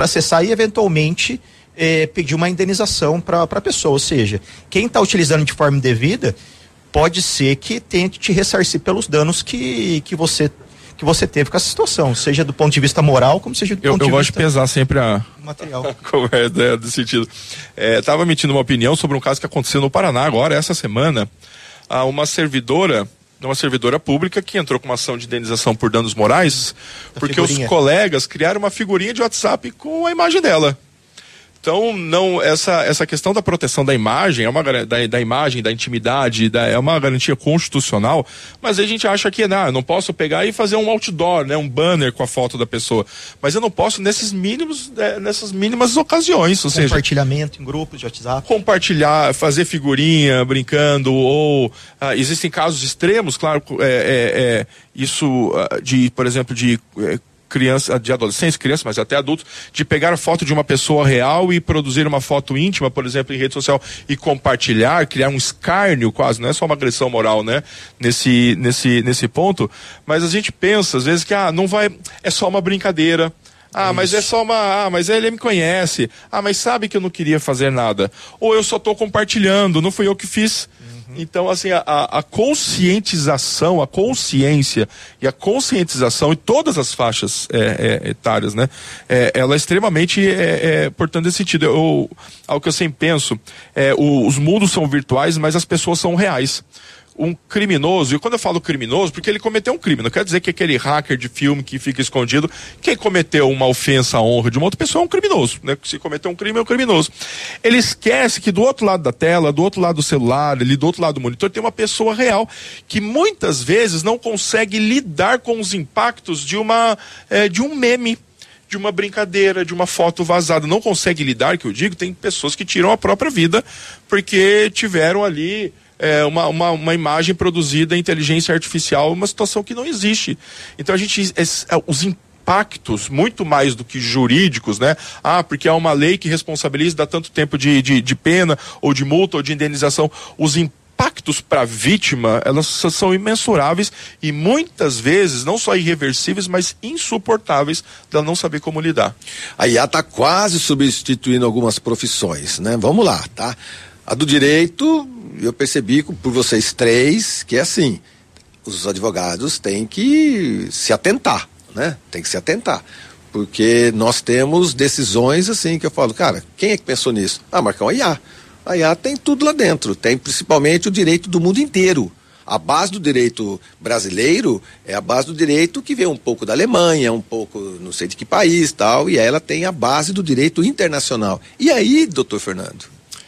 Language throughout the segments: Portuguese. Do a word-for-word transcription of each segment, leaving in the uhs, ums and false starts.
para acessar e eventualmente é, pedir uma indenização para a pessoa. Ou seja, quem está utilizando de forma indevida pode ser que tenha que te ressarcir pelos danos que, que você que você teve com essa situação, seja do ponto de vista moral, como seja do eu, ponto eu de gosto vista de pesar sempre a material. A conversa é, desse sentido. É, tava emitindo uma opinião sobre um caso que aconteceu no Paraná agora, essa semana, a uma servidora, uma servidora pública que entrou com uma ação de indenização por danos morais, a porque figurinha. Os colegas criaram uma figurinha de WhatsApp com a imagem dela. Então, não, essa, essa questão da proteção da imagem, é uma, da, da imagem, da intimidade, da, é uma garantia constitucional, mas a gente acha que não, eu não posso pegar e fazer um outdoor, né, um banner com a foto da pessoa, mas eu não posso nesses mínimos, é, nessas mínimas ocasiões, ou seja, compartilhamento em grupos de WhatsApp. Compartilhar, fazer figurinha, brincando, ou ah, existem casos extremos, claro, é, é, é, isso ah, de, por exemplo, de é, criança, de adolescentes, crianças, mas até adultos, de pegar a foto de uma pessoa real e produzir uma foto íntima, por exemplo, em rede social e compartilhar, criar um escárnio quase, não é só uma agressão moral, né? Nesse, nesse, nesse ponto, mas a gente pensa, às vezes, que, ah, não vai, é só uma brincadeira. Ah, Isso. mas é só uma, ah, mas ele me conhece. Ah, mas sabe que eu não queria fazer nada. Ou eu só tô compartilhando, não fui eu que fiz. Então, assim, a, a conscientização, a consciência e a conscientização em todas as faixas é, é, etárias, né? É, ela é extremamente é, é, portanto, nesse sentido. Eu, ao que eu sempre penso, é, o, os mundos são virtuais, mas as pessoas são reais. Um criminoso, e quando eu falo criminoso, porque ele cometeu um crime, não quer dizer que aquele hacker de filme que fica escondido, quem cometeu uma ofensa à honra de uma outra pessoa é um criminoso, né? Se cometeu um crime, é um criminoso. Ele esquece que do outro lado da tela, do outro lado do celular, ali do outro lado do monitor, tem uma pessoa real, que muitas vezes não consegue lidar com os impactos de uma, é, de um meme, de uma brincadeira, de uma foto vazada, não consegue lidar, que eu digo, tem pessoas que tiram a própria vida, porque tiveram ali É uma, uma, uma imagem produzida em inteligência artificial, uma situação que não existe. Então a gente, é, é, os impactos, muito mais do que jurídicos, né? Ah, porque há uma lei que responsabiliza, dá tanto tempo de, de, de pena, ou de multa, ou de indenização. Os impactos para a vítima, elas são imensuráveis e muitas vezes não só irreversíveis, mas insuportáveis dela não saber como lidar. A I A está quase substituindo algumas profissões, né? Vamos lá, tá? A do direito, eu percebi por vocês três que é assim, os advogados têm que se atentar, né? Tem que se atentar, porque nós temos decisões assim que eu falo, cara, quem é que pensou nisso? Ah, Marcão, a I A. A I A tem tudo lá dentro, tem principalmente o direito do mundo inteiro. A base do direito brasileiro é a base do direito que vem um pouco da Alemanha, um pouco não sei de que país tal, e ela tem a base do direito internacional. E aí, doutor Fernando?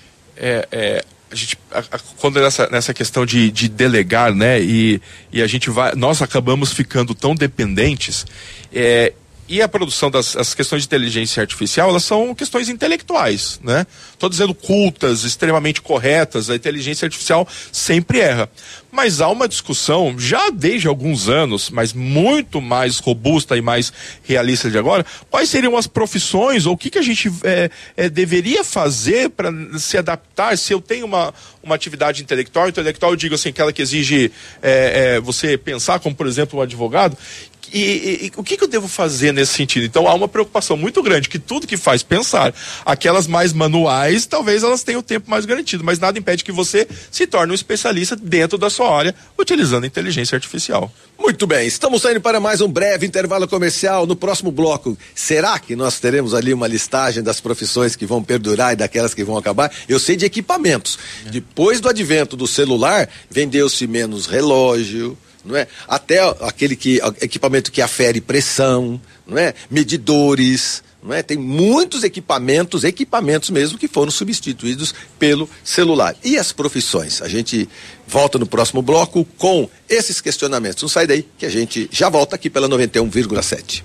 É, é, a gente, a, a, quando nessa, nessa questão de, de delegar, né, e, e a gente vai, nós acabamos ficando tão dependentes, é, e a produção das as questões de inteligência artificial, elas são questões intelectuais, né? Estou dizendo cultas, extremamente corretas, a inteligência artificial sempre erra. Mas há uma discussão, já desde alguns anos, mas muito mais robusta e mais realista de agora, quais seriam as profissões, ou o que, que a gente é, é, deveria fazer para se adaptar, se eu tenho uma, uma atividade intelectual, intelectual eu digo assim, aquela que exige é, é, você pensar, como por exemplo um advogado, E, e, e o que, que eu devo fazer nesse sentido? Então há uma preocupação muito grande que tudo que faz pensar, aquelas mais manuais, talvez elas tenham o tempo mais garantido, mas nada impede que você se torne um especialista dentro da sua área, utilizando a inteligência artificial. Muito bem, estamos saindo para mais um breve intervalo comercial. No próximo bloco, será que nós teremos ali uma listagem das profissões que vão perdurar e daquelas que vão acabar? Eu sei de equipamentos. É. Depois do advento do celular, vendeu-se menos relógio, não é? Até aquele que, equipamento que afere pressão, não é? Medidores, não é? Tem muitos equipamentos, equipamentos mesmo, que foram substituídos pelo celular. E as profissões? A gente volta no próximo bloco com esses questionamentos. Não sai daí, que a gente já volta aqui pela noventa e um vírgula sete.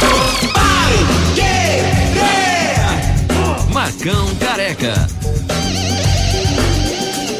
Marcão Careca.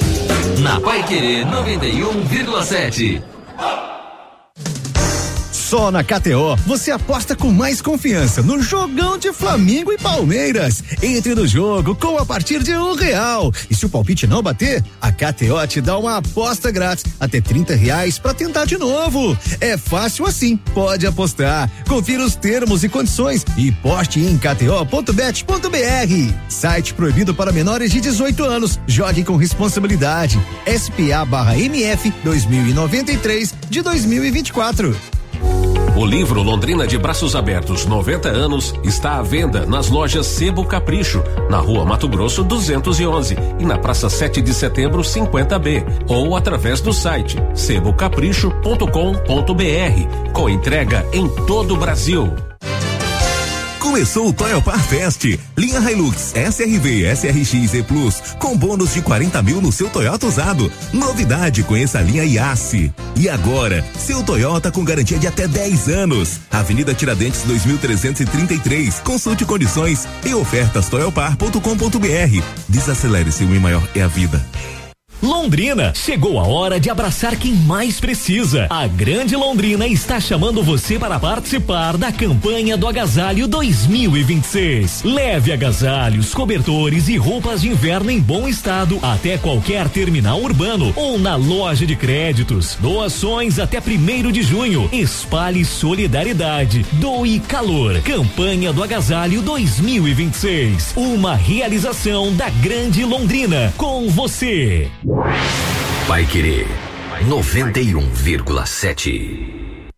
Na Paiquerê noventa e um vírgula sete. Só na K T O você aposta com mais confiança no jogão de Flamengo e Palmeiras. Entre no jogo com a partir de um real. E se o palpite não bater, a K T O te dá uma aposta grátis até trinta reais pra tentar de novo. É fácil assim, pode apostar. Confira os termos e condições e poste em k t o ponto bet ponto b r. Site proibido para menores de dezoito anos. Jogue com responsabilidade. S P A barra M F dois mil e noventa e três de dois mil e vinte e quatro. O livro Londrina de Braços Abertos noventa anos está à venda nas lojas Sebo Capricho, na Rua Mato Grosso duzentos e onze e na Praça sete de Setembro cinquenta B, ou através do site sebo capricho ponto com ponto b r, com entrega em todo o Brasil. Começou o Toyopar Fest, linha Hilux, S R V, S R X e Plus, com bônus de quarenta mil no seu Toyota usado. Novidade, conheça a linha Yasse. E agora, seu Toyota com garantia de até dez anos. Avenida Tiradentes dois mil trezentos e trinta e três. Consulte condições e ofertas toyopar ponto com ponto b r. Desacelere-se, o maior é a vida. Londrina, chegou a hora de abraçar quem mais precisa. A Grande Londrina está chamando você para participar da campanha do Agasalho dois mil e vinte e seis. Leve agasalhos, cobertores e roupas de inverno em bom estado até qualquer terminal urbano ou na loja de créditos. Doações até primeiro de junho. Espalhe solidariedade. Doe calor. Campanha do Agasalho dois mil e vinte e seis. Uma realização da Grande Londrina. Com você. Paiquerê noventa e um vírgula sete.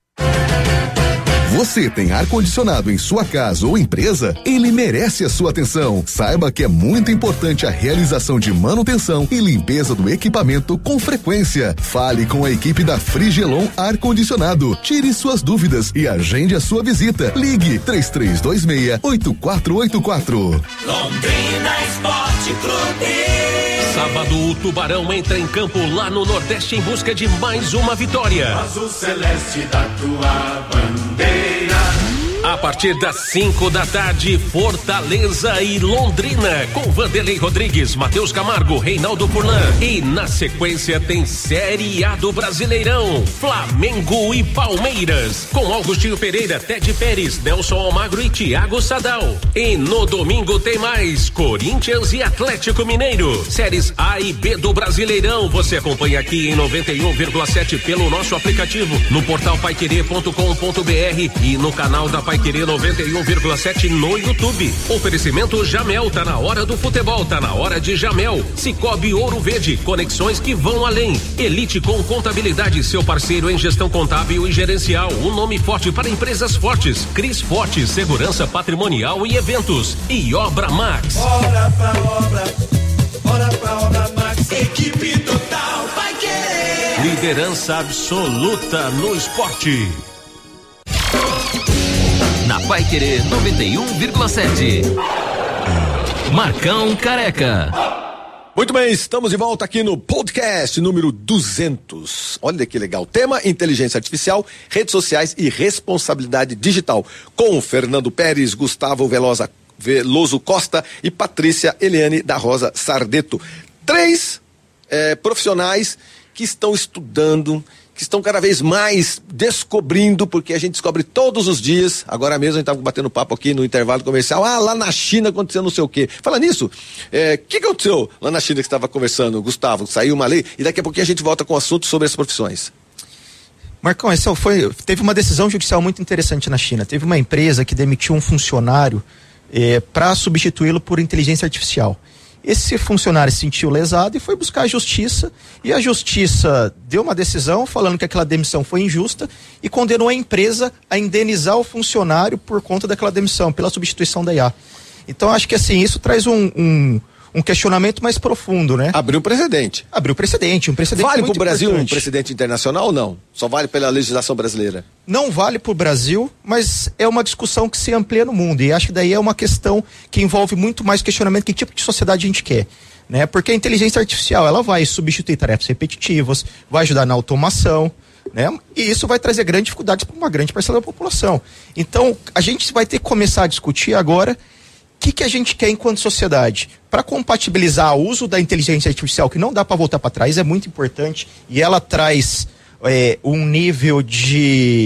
Você tem ar-condicionado em sua casa ou empresa? Ele merece a sua atenção. Saiba que é muito importante a realização de manutenção e limpeza do equipamento com frequência. Fale com a equipe da Frigelon Ar-Condicionado. Tire suas dúvidas e agende a sua visita. Ligue três três dois seis, oito quatro oito quatro. Londrina Esporte Clube. Sábado, o Tubarão entra em campo lá no Nordeste em busca de mais uma vitória. Azul celeste da tua bandeira. A partir das cinco da tarde, Fortaleza e Londrina, com Vanderlei Rodrigues, Matheus Camargo, Reinaldo Furlan. E na sequência tem Série A do Brasileirão, Flamengo e Palmeiras, com Augustinho Pereira, Ted Pérez, Nelson Almagro e Thiago Sadal. E no domingo tem mais Corinthians e Atlético Mineiro. Séries A e B do Brasileirão, você acompanha aqui em noventa e um vírgula sete pelo nosso aplicativo, no portal paiquerê ponto com ponto b r e no canal da Paiquerê noventa e um vírgula sete no YouTube. Oferecimento Jamel, tá na hora do futebol, tá na hora de Jamel. Cicobi Ouro Verde, conexões que vão além. Elite com Contabilidade, seu parceiro em gestão contábil e gerencial. Um nome forte para empresas fortes. Cris Forte, segurança patrimonial e eventos. E Obra Max. Bora pra obra, bora pra Obra Max. Equipe total vai querer. Liderança absoluta no esporte. Na Paiquerê noventa e um vírgula sete. Marcão Careca. Muito bem, estamos de volta aqui no podcast número duzentos. Olha que legal. Tema: inteligência artificial, redes sociais e responsabilidade digital. Com Fernando Pérez, Gustavo Velosa, Veloso Costa e Patrícia Eliane da Rosa Sardeto. Três eh, profissionais que estão estudando, que estão cada vez mais descobrindo, porque a gente descobre todos os dias. Agora mesmo a gente estava batendo papo aqui no intervalo comercial. Ah, lá na China aconteceu não sei o quê. Fala nisso, o é, que aconteceu lá na China que estava conversando, Gustavo? Saiu uma lei e daqui a pouquinho a gente volta com o assunto sobre as profissões. Marcão, essa foi, teve uma decisão judicial muito interessante na China. Teve uma empresa que demitiu um funcionário é, para substituí-lo por inteligência artificial. Esse funcionário se sentiu lesado e foi buscar a justiça, e a justiça deu uma decisão falando que aquela demissão foi injusta e condenou a empresa a indenizar o funcionário por conta daquela demissão, pela substituição da I A. Então acho que assim, isso traz um, um, um questionamento mais profundo, né? Abriu precedente. Abriu precedente, um precedente Vale muito para o Brasil importante. um precedente internacional ou não? Só vale pela legislação brasileira? Não vale para o Brasil, mas é uma discussão que se amplia no mundo, e acho que daí é uma questão que envolve muito mais questionamento: que tipo de sociedade a gente quer, né? Porque a inteligência artificial, ela vai substituir tarefas repetitivas, vai ajudar na automação, né? E isso vai trazer grandes dificuldades para uma grande parcela da população. Então, a gente vai ter que começar a discutir agora o que, que a gente quer enquanto sociedade, para compatibilizar o uso da inteligência artificial, que não dá para voltar para trás, é muito importante, e ela traz é, um nível de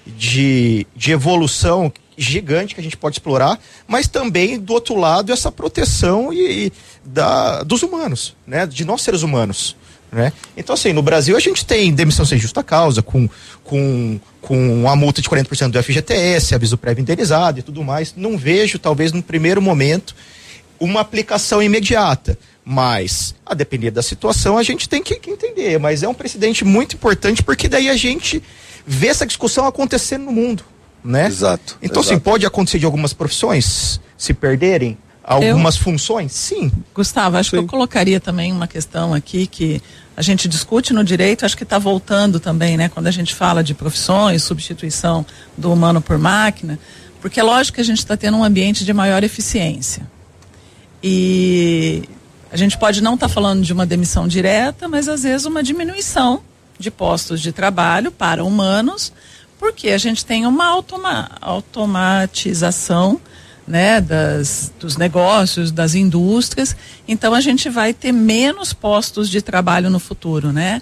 de, de evolução gigante que a gente pode explorar, mas também do outro lado essa proteção e, e da, dos humanos, né? De nós seres humanos, né? Então assim, no Brasil a gente tem demissão sem justa causa, com, com, com a multa de quarenta por cento do F G T S, aviso prévio indenizado e tudo mais. Não vejo, talvez no primeiro momento, uma aplicação imediata, mas a depender da situação a gente tem que, que entender, mas é um precedente muito importante porque daí a gente vê essa discussão acontecendo no mundo, né? Exato. Então, exato. assim, pode acontecer de algumas profissões se perderem algumas eu, funções? Sim. Gustavo, acho Sim. que eu colocaria também uma questão aqui que a gente discute no direito, acho que está voltando também, né? Quando a gente fala de profissões, substituição do humano por máquina, porque é lógico que a gente está tendo um ambiente de maior eficiência. E a gente pode não estar tá falando de uma demissão direta, mas às vezes uma diminuição de postos de trabalho para humanos, porque a gente tem uma automa- automatização, né, das, dos negócios, das indústrias, então a gente vai ter menos postos de trabalho no futuro, né?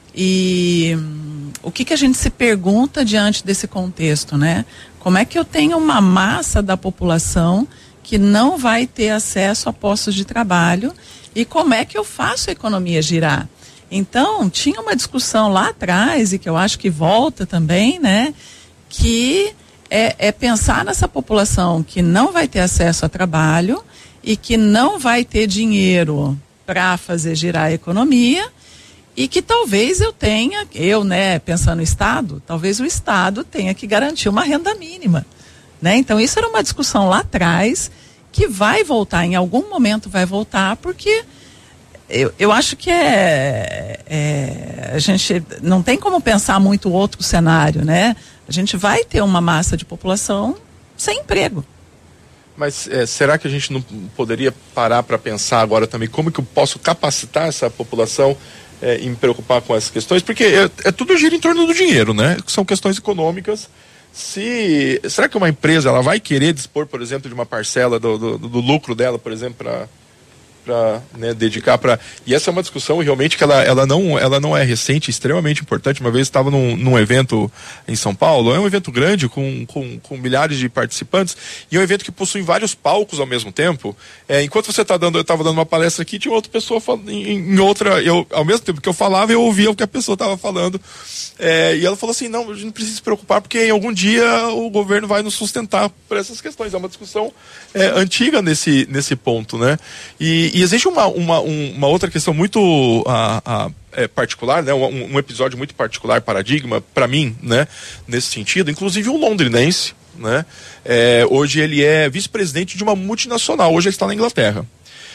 E hum, o que que a gente se pergunta diante desse contexto, né? Como é que eu tenho uma massa da população que não vai ter acesso a postos de trabalho e como é que eu faço a economia girar? Então, tinha uma discussão lá atrás, e que eu acho que volta também, né? Que é, é pensar nessa população que não vai ter acesso a trabalho e que não vai ter dinheiro para fazer girar a economia e que talvez eu tenha, eu, né, pensando no Estado, talvez o Estado tenha que garantir uma renda mínima, né? Então, isso era uma discussão lá atrás que vai voltar, em algum momento vai voltar, porque Eu, eu acho que é, é, a gente não tem como pensar muito outro cenário, né? A gente vai ter uma massa de população sem emprego. Mas é, será que a gente não poderia parar para pensar agora também como que eu posso capacitar essa população é, em me preocupar com essas questões? Porque é, é tudo gira em torno do dinheiro, né? São questões econômicas. Se, será que uma empresa ela vai querer dispor, por exemplo, de uma parcela do, do, do lucro dela, por exemplo, para para né, dedicar para... E essa é uma discussão realmente que ela, ela, não, ela não é recente, extremamente importante. Uma vez estava num, num evento em São Paulo, é um evento grande com, com, com milhares de participantes e é um evento que possui vários palcos ao mesmo tempo. É, enquanto você está dando, eu estava dando uma palestra aqui, tinha outra pessoa falando em, em outra, eu, ao mesmo tempo que eu falava, eu ouvia o que a pessoa estava falando. É, e ela falou assim, não, a gente não precisa se preocupar porque em algum dia o governo vai nos sustentar por essas questões. É uma discussão é, antiga nesse, nesse ponto, né? E, e existe uma, uma, uma outra questão muito a, a, é, particular, né? Um, um episódio muito particular, paradigma, para mim, né? Nesse sentido, inclusive um londrinense, né? É, hoje ele é vice-presidente de uma multinacional, hoje ele está na Inglaterra.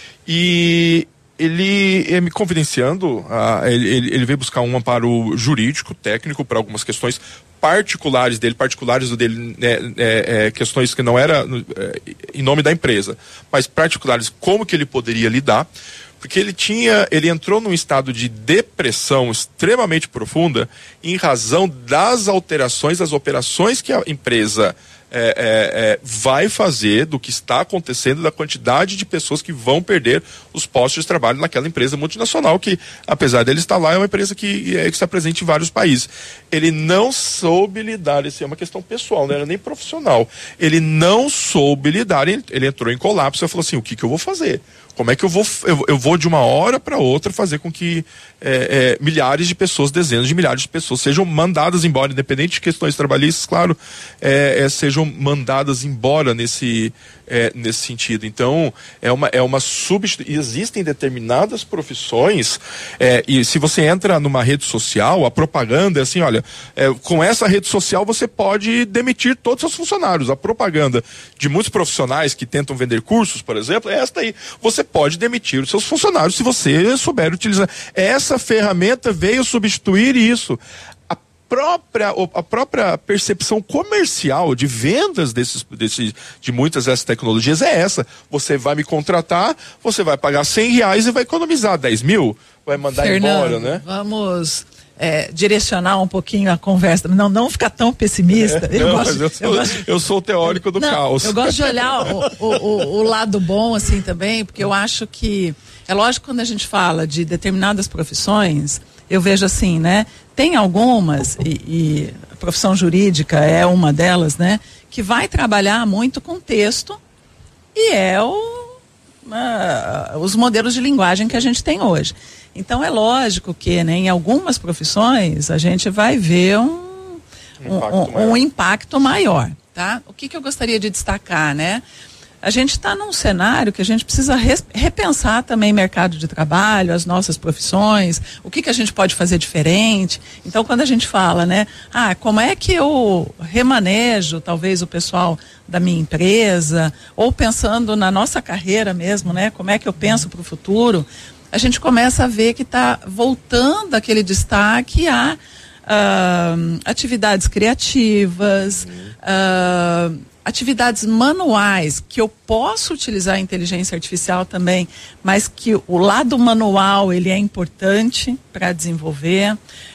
E ele, ele me confidenciando, ah, ele, ele, ele veio buscar um amparo jurídico, técnico, para algumas questões particulares dele, particulares dele, né, é, é, questões que não era é, em nome da empresa, mas particulares, como que ele poderia lidar, porque ele tinha, ele entrou num estado de depressão extremamente profunda em razão das alterações, das operações que a empresa É, é, é, vai fazer, do que está acontecendo, da quantidade de pessoas que vão perder os postos de trabalho naquela empresa multinacional que, apesar dele estar lá, é uma empresa que, é, que está presente em vários países. Ele não soube lidar, isso é uma questão pessoal, não era nem profissional. Ele não soube lidar, ele, ele entrou em colapso e falou assim, o que que eu vou fazer? Como é que eu vou, eu, eu vou de uma hora para outra fazer com que é, é, milhares de pessoas, dezenas de milhares de pessoas sejam mandadas embora, independente de questões trabalhistas, claro, é, é, sejam mandadas embora nesse, é, nesse sentido. Então, é uma, é uma substituição. Existem determinadas profissões, é, e se você entra numa rede social, a propaganda é assim, olha, é, com essa rede social você pode demitir todos os seus funcionários. A propaganda de muitos profissionais que tentam vender cursos, por exemplo, é esta aí. Você pode demitir os seus funcionários se você souber utilizar. Essa ferramenta veio substituir isso. A própria, a própria percepção comercial de vendas desses, desses, de muitas dessas tecnologias é essa. Você vai me contratar, você vai pagar cem reais e vai economizar dez mil, vai mandar Fernando, embora, né? Vamos é, direcionar um pouquinho a conversa, não, não ficar tão pessimista. É, eu, não, gosto, eu, sou, eu, gosto, eu sou o teórico do não, caos. Eu gosto de olhar o, o, o, o lado bom assim também, porque eu acho que é lógico que quando a gente fala de determinadas profissões, eu vejo assim, né? Tem algumas, e, e profissão jurídica é uma delas, né? Que vai trabalhar muito com texto e é o, uh, os modelos de linguagem que a gente tem hoje. Então é lógico que, né, em algumas profissões a gente vai ver um, um, impacto, um, um impacto maior, tá? O que que eu gostaria de destacar, né? A gente está num cenário que a gente precisa res, repensar também o mercado de trabalho, as nossas profissões, o que que a gente pode fazer diferente. Então, quando a gente fala, né, ah, como é que eu remanejo talvez o pessoal da minha empresa, ou pensando na nossa carreira mesmo, né, como é que eu penso para o futuro, a gente começa a ver que está voltando aquele destaque a uh, atividades criativas, uh, atividades manuais, que eu posso utilizar a inteligência artificial também, mas que o lado manual ele é importante para desenvolver.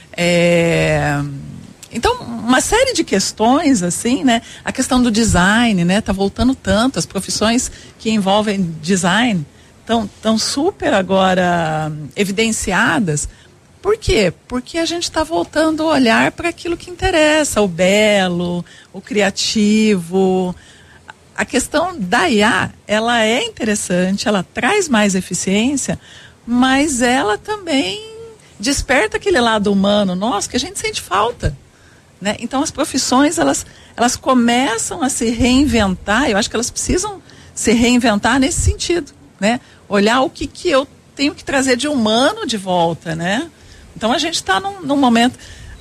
É... Então, uma série de questões, assim, né? A questão do design, né? Tá voltando tanto, as profissões que envolvem design estão tão super agora evidenciadas. Por quê? Porque a gente está voltando a olhar para aquilo que interessa, o belo, o criativo. A questão da I A, ela é interessante, ela traz mais eficiência, mas ela também desperta aquele lado humano nosso que a gente sente falta, né? Então as profissões, elas, elas começam a se reinventar, eu acho que elas precisam se reinventar nesse sentido, né? Olhar o que, que eu tenho que trazer de humano de volta, né? Então a gente está num, num momento,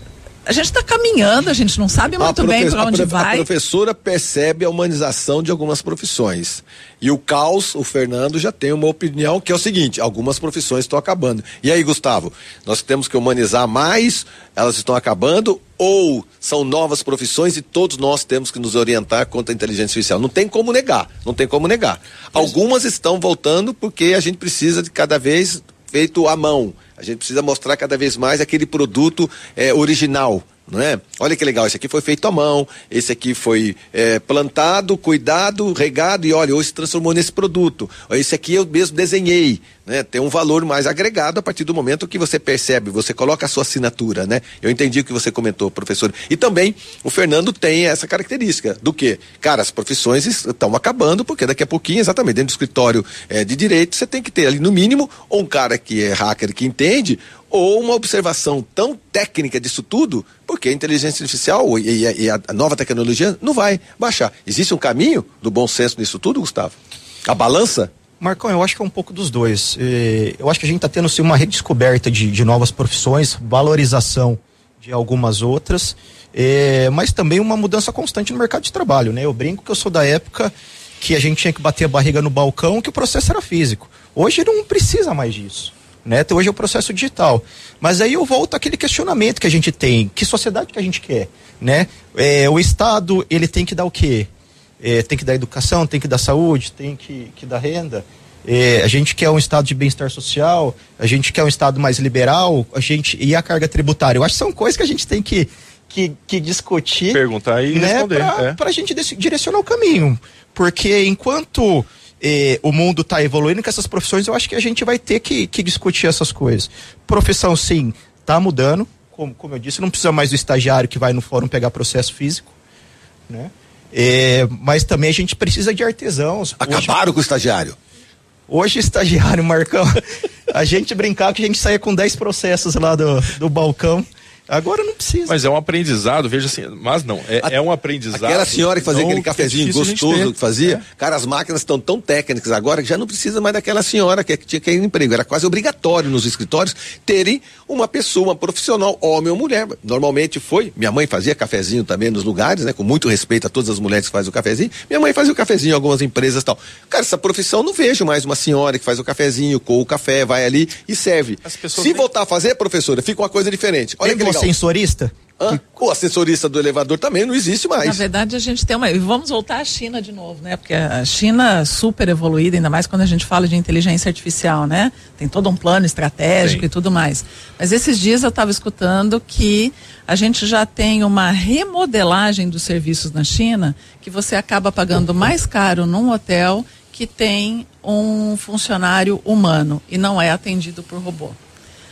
a gente está caminhando, a gente não sabe muito bem para onde a vai. A professora percebe a humanização de algumas profissões. E o Caos, o Fernando, já tem uma opinião que é o seguinte: algumas profissões estão acabando. E aí, Gustavo, nós temos que humanizar mais, elas estão acabando, ou são novas profissões e todos nós temos que nos orientar contra a inteligência artificial? Não tem como negar, não tem como negar. Algumas estão voltando porque a gente precisa de cada vez feito à mão. A gente precisa mostrar cada vez mais aquele produto é, original, não é? Olha que legal, esse aqui foi feito à mão, esse aqui foi é, plantado, cuidado, regado e olha, hoje se transformou nesse produto. Esse aqui eu mesmo desenhei, né? Tem um valor mais agregado a partir do momento que você percebe, você coloca a sua assinatura, né? Eu entendi o que você comentou, professor. E também o Fernando tem essa característica do quê? Cara, as profissões estão acabando porque daqui a pouquinho, exatamente, dentro do escritório é, de direito, você tem que ter ali no mínimo ou um cara que é hacker que entende, ou uma observação tão técnica disso tudo, porque a inteligência artificial e, e, e a nova tecnologia não vai baixar. Existe um caminho do bom senso nisso tudo, Gustavo? A balança? Marcão, eu acho que é um pouco dos dois. Eu acho que a gente está tendo sim, uma redescoberta de, de novas profissões, valorização de algumas outras, é, mas também uma mudança constante no mercado de trabalho, né? Eu brinco que eu sou da época que a gente tinha que bater a barriga no balcão, que o processo era físico. Hoje não precisa mais disso, né? Então, hoje é o processo digital. Mas aí eu volto àquele questionamento que a gente tem, que sociedade que a gente quer, né? É, o Estado, ele tem que dar o quê? É, tem que dar educação, tem que dar saúde, tem que, que dar renda. É, a gente quer um estado de bem-estar social, a gente quer um estado mais liberal, a gente, e a carga tributária. Eu acho que são coisas que a gente tem que, que, que discutir. Perguntar e né, responder. Para é. a gente direcionar o caminho. Porque enquanto eh, o mundo está evoluindo com essas profissões, eu acho que a gente vai ter que, que discutir essas coisas. Profissão, sim, está mudando. Como, como eu disse, não precisa mais do estagiário que vai no fórum pegar processo físico, né? É, mas também a gente precisa de artesãos. Acabaram hoje, com o estagiário. Hoje, estagiário, Marcão, a gente brincava que a gente saía com dez processos lá do, do balcão. Agora não precisa. Mas é um aprendizado, veja assim, mas não, é, a, é um aprendizado. Aquela senhora que fazia aquele cafezinho é gostoso que fazia, é. cara, as máquinas estão tão técnicas agora que já não precisa mais daquela senhora que, que tinha que ir no emprego. Era quase obrigatório nos escritórios terem uma pessoa, uma profissional, homem ou mulher. Normalmente foi, minha mãe fazia cafezinho também nos lugares, né? Com muito respeito a todas as mulheres que fazem o cafezinho. Minha mãe fazia o cafezinho em algumas empresas e tal. Cara, essa profissão não vejo mais uma senhora que faz o cafezinho, coa o café, vai ali e serve. Se nem... voltar a fazer, professora, fica uma coisa diferente. Olha que legal. Sensorista? Ah, o assessorista do elevador também não existe mais. Na verdade, a gente tem uma... E vamos voltar à China de novo, né? Porque a China super evoluída, ainda mais quando a gente fala de inteligência artificial, né? Tem todo um plano estratégico Sim. e tudo mais. Mas esses dias eu estava escutando que a gente já tem uma remodelagem dos serviços na China, que você acaba pagando mais caro num hotel que tem um funcionário humano e não é atendido por robô.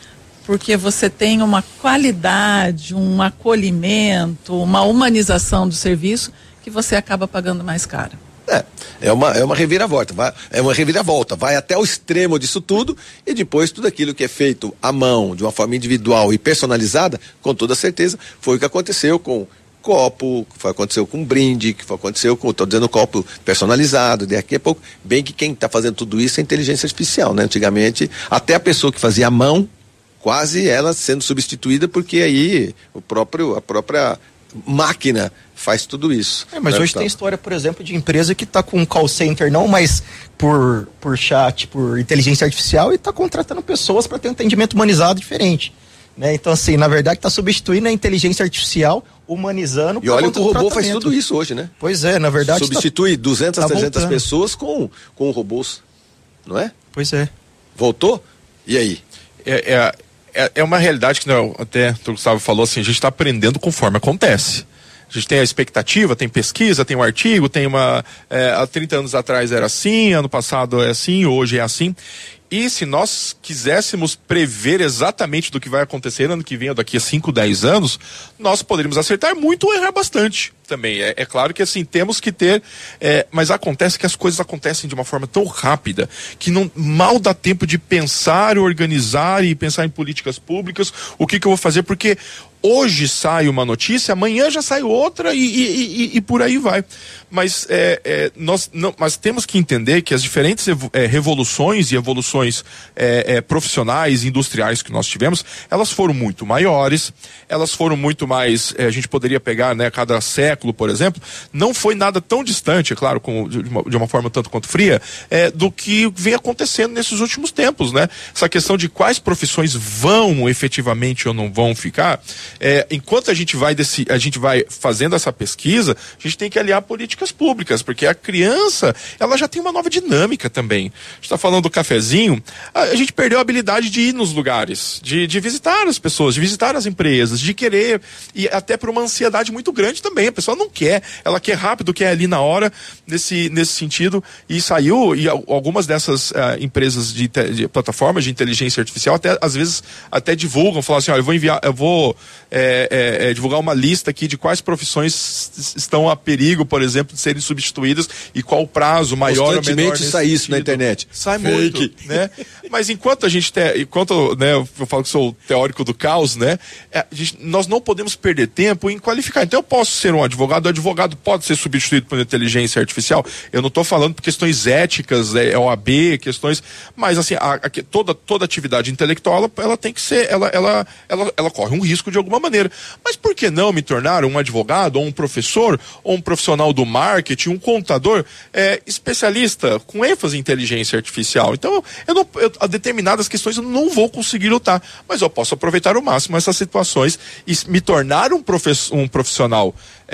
porque você tem uma qualidade, um acolhimento, uma humanização do serviço que você acaba pagando mais caro. É, é uma, é uma reviravolta, vai, é uma reviravolta, vai até o extremo disso tudo e depois tudo aquilo que é feito à mão, de uma forma individual e personalizada, com toda certeza, foi o que aconteceu com copo, que foi, aconteceu com brinde, que foi, aconteceu com, estou dizendo copo personalizado, daqui a pouco, bem que quem está fazendo tudo isso é inteligência artificial, né? Antigamente, até a pessoa que fazia à mão, quase ela sendo substituída, porque aí o próprio, a própria máquina faz tudo isso. É, mas né? hoje Então, tem história, por exemplo, de empresa que está com um call center, não mais por, por chat, por inteligência artificial, e está contratando pessoas para ter um atendimento humanizado diferente. Né? Então, assim, na verdade, está substituindo a inteligência artificial, humanizando. E olha que o robô faz tratamento. tudo isso hoje, né? Pois é, na verdade. Substitui tá, duzentas, tá trezentas voltando. pessoas com, com robôs, não é? Pois é. Voltou? E aí? É, é, é, é uma realidade que, não, até o Gustavo falou assim, a gente está aprendendo conforme acontece. A gente tem a expectativa, tem pesquisa, tem um artigo, tem uma... É, há trinta anos atrás era assim, ano passado é assim, hoje é assim. E se nós quiséssemos prever exatamente do que vai acontecer ano que vem ou daqui a cinco, dez anos, nós poderíamos acertar muito ou errar bastante também. É, é claro que assim, temos que ter... É, mas acontece que as coisas acontecem de uma forma tão rápida que não, mal dá tempo de pensar, organizar e pensar em políticas públicas, o que que eu vou fazer, porque... Hoje sai uma notícia, amanhã já sai outra e, e, e, e por aí vai. Mas, é, é, nós não, mas temos que entender que as diferentes evo, é, revoluções e evoluções é, é, profissionais e industriais que nós tivemos, elas foram muito maiores, elas foram muito mais, é, a gente poderia pegar, né, cada século, por exemplo, não foi nada tão distante, é claro, com, de, uma, de uma forma tanto quanto fria, é, do que vem acontecendo nesses últimos tempos, né? Essa questão de quais profissões vão efetivamente ou não vão ficar. É, enquanto a gente vai desse, a gente vai fazendo essa pesquisa, a gente tem que aliar políticas públicas, porque a criança, ela já tem uma nova dinâmica também. A gente está falando do cafezinho, a, a gente perdeu a habilidade de ir nos lugares, de, de visitar as pessoas, de visitar as empresas, de querer, e até por uma ansiedade muito grande também. A pessoa não quer, ela quer rápido, quer ali na hora, nesse, nesse sentido, e saiu, e algumas dessas uh, empresas de, de plataformas de inteligência artificial, até às vezes até divulgam, falam assim, olha, eu vou enviar, eu vou É, é, é, divulgar uma lista aqui de quais profissões estão a perigo, por exemplo, de serem substituídas e qual o prazo maior ou menor. Sai isso sentido. Na internet. Sai Fake. Muito, né? Mas enquanto a gente tem, enquanto, né, eu falo que sou teórico do caos, né? A gente, nós não podemos perder tempo em qualificar. Então eu posso ser um advogado, o advogado pode ser substituído por inteligência artificial. Eu não estou falando por questões éticas, é, O A B, questões, mas assim, a, a, toda, toda atividade intelectual, ela, ela tem que ser, ela, ela, ela, ela corre um risco de alguma maneira. Mas por que não me tornar um advogado, ou um professor, ou um profissional do marketing, um contador é, especialista com ênfase em inteligência artificial? Então, eu não, eu, a determinadas questões eu não vou conseguir lutar, mas eu posso aproveitar ao máximo essas situações e me tornar um, professor, um profissional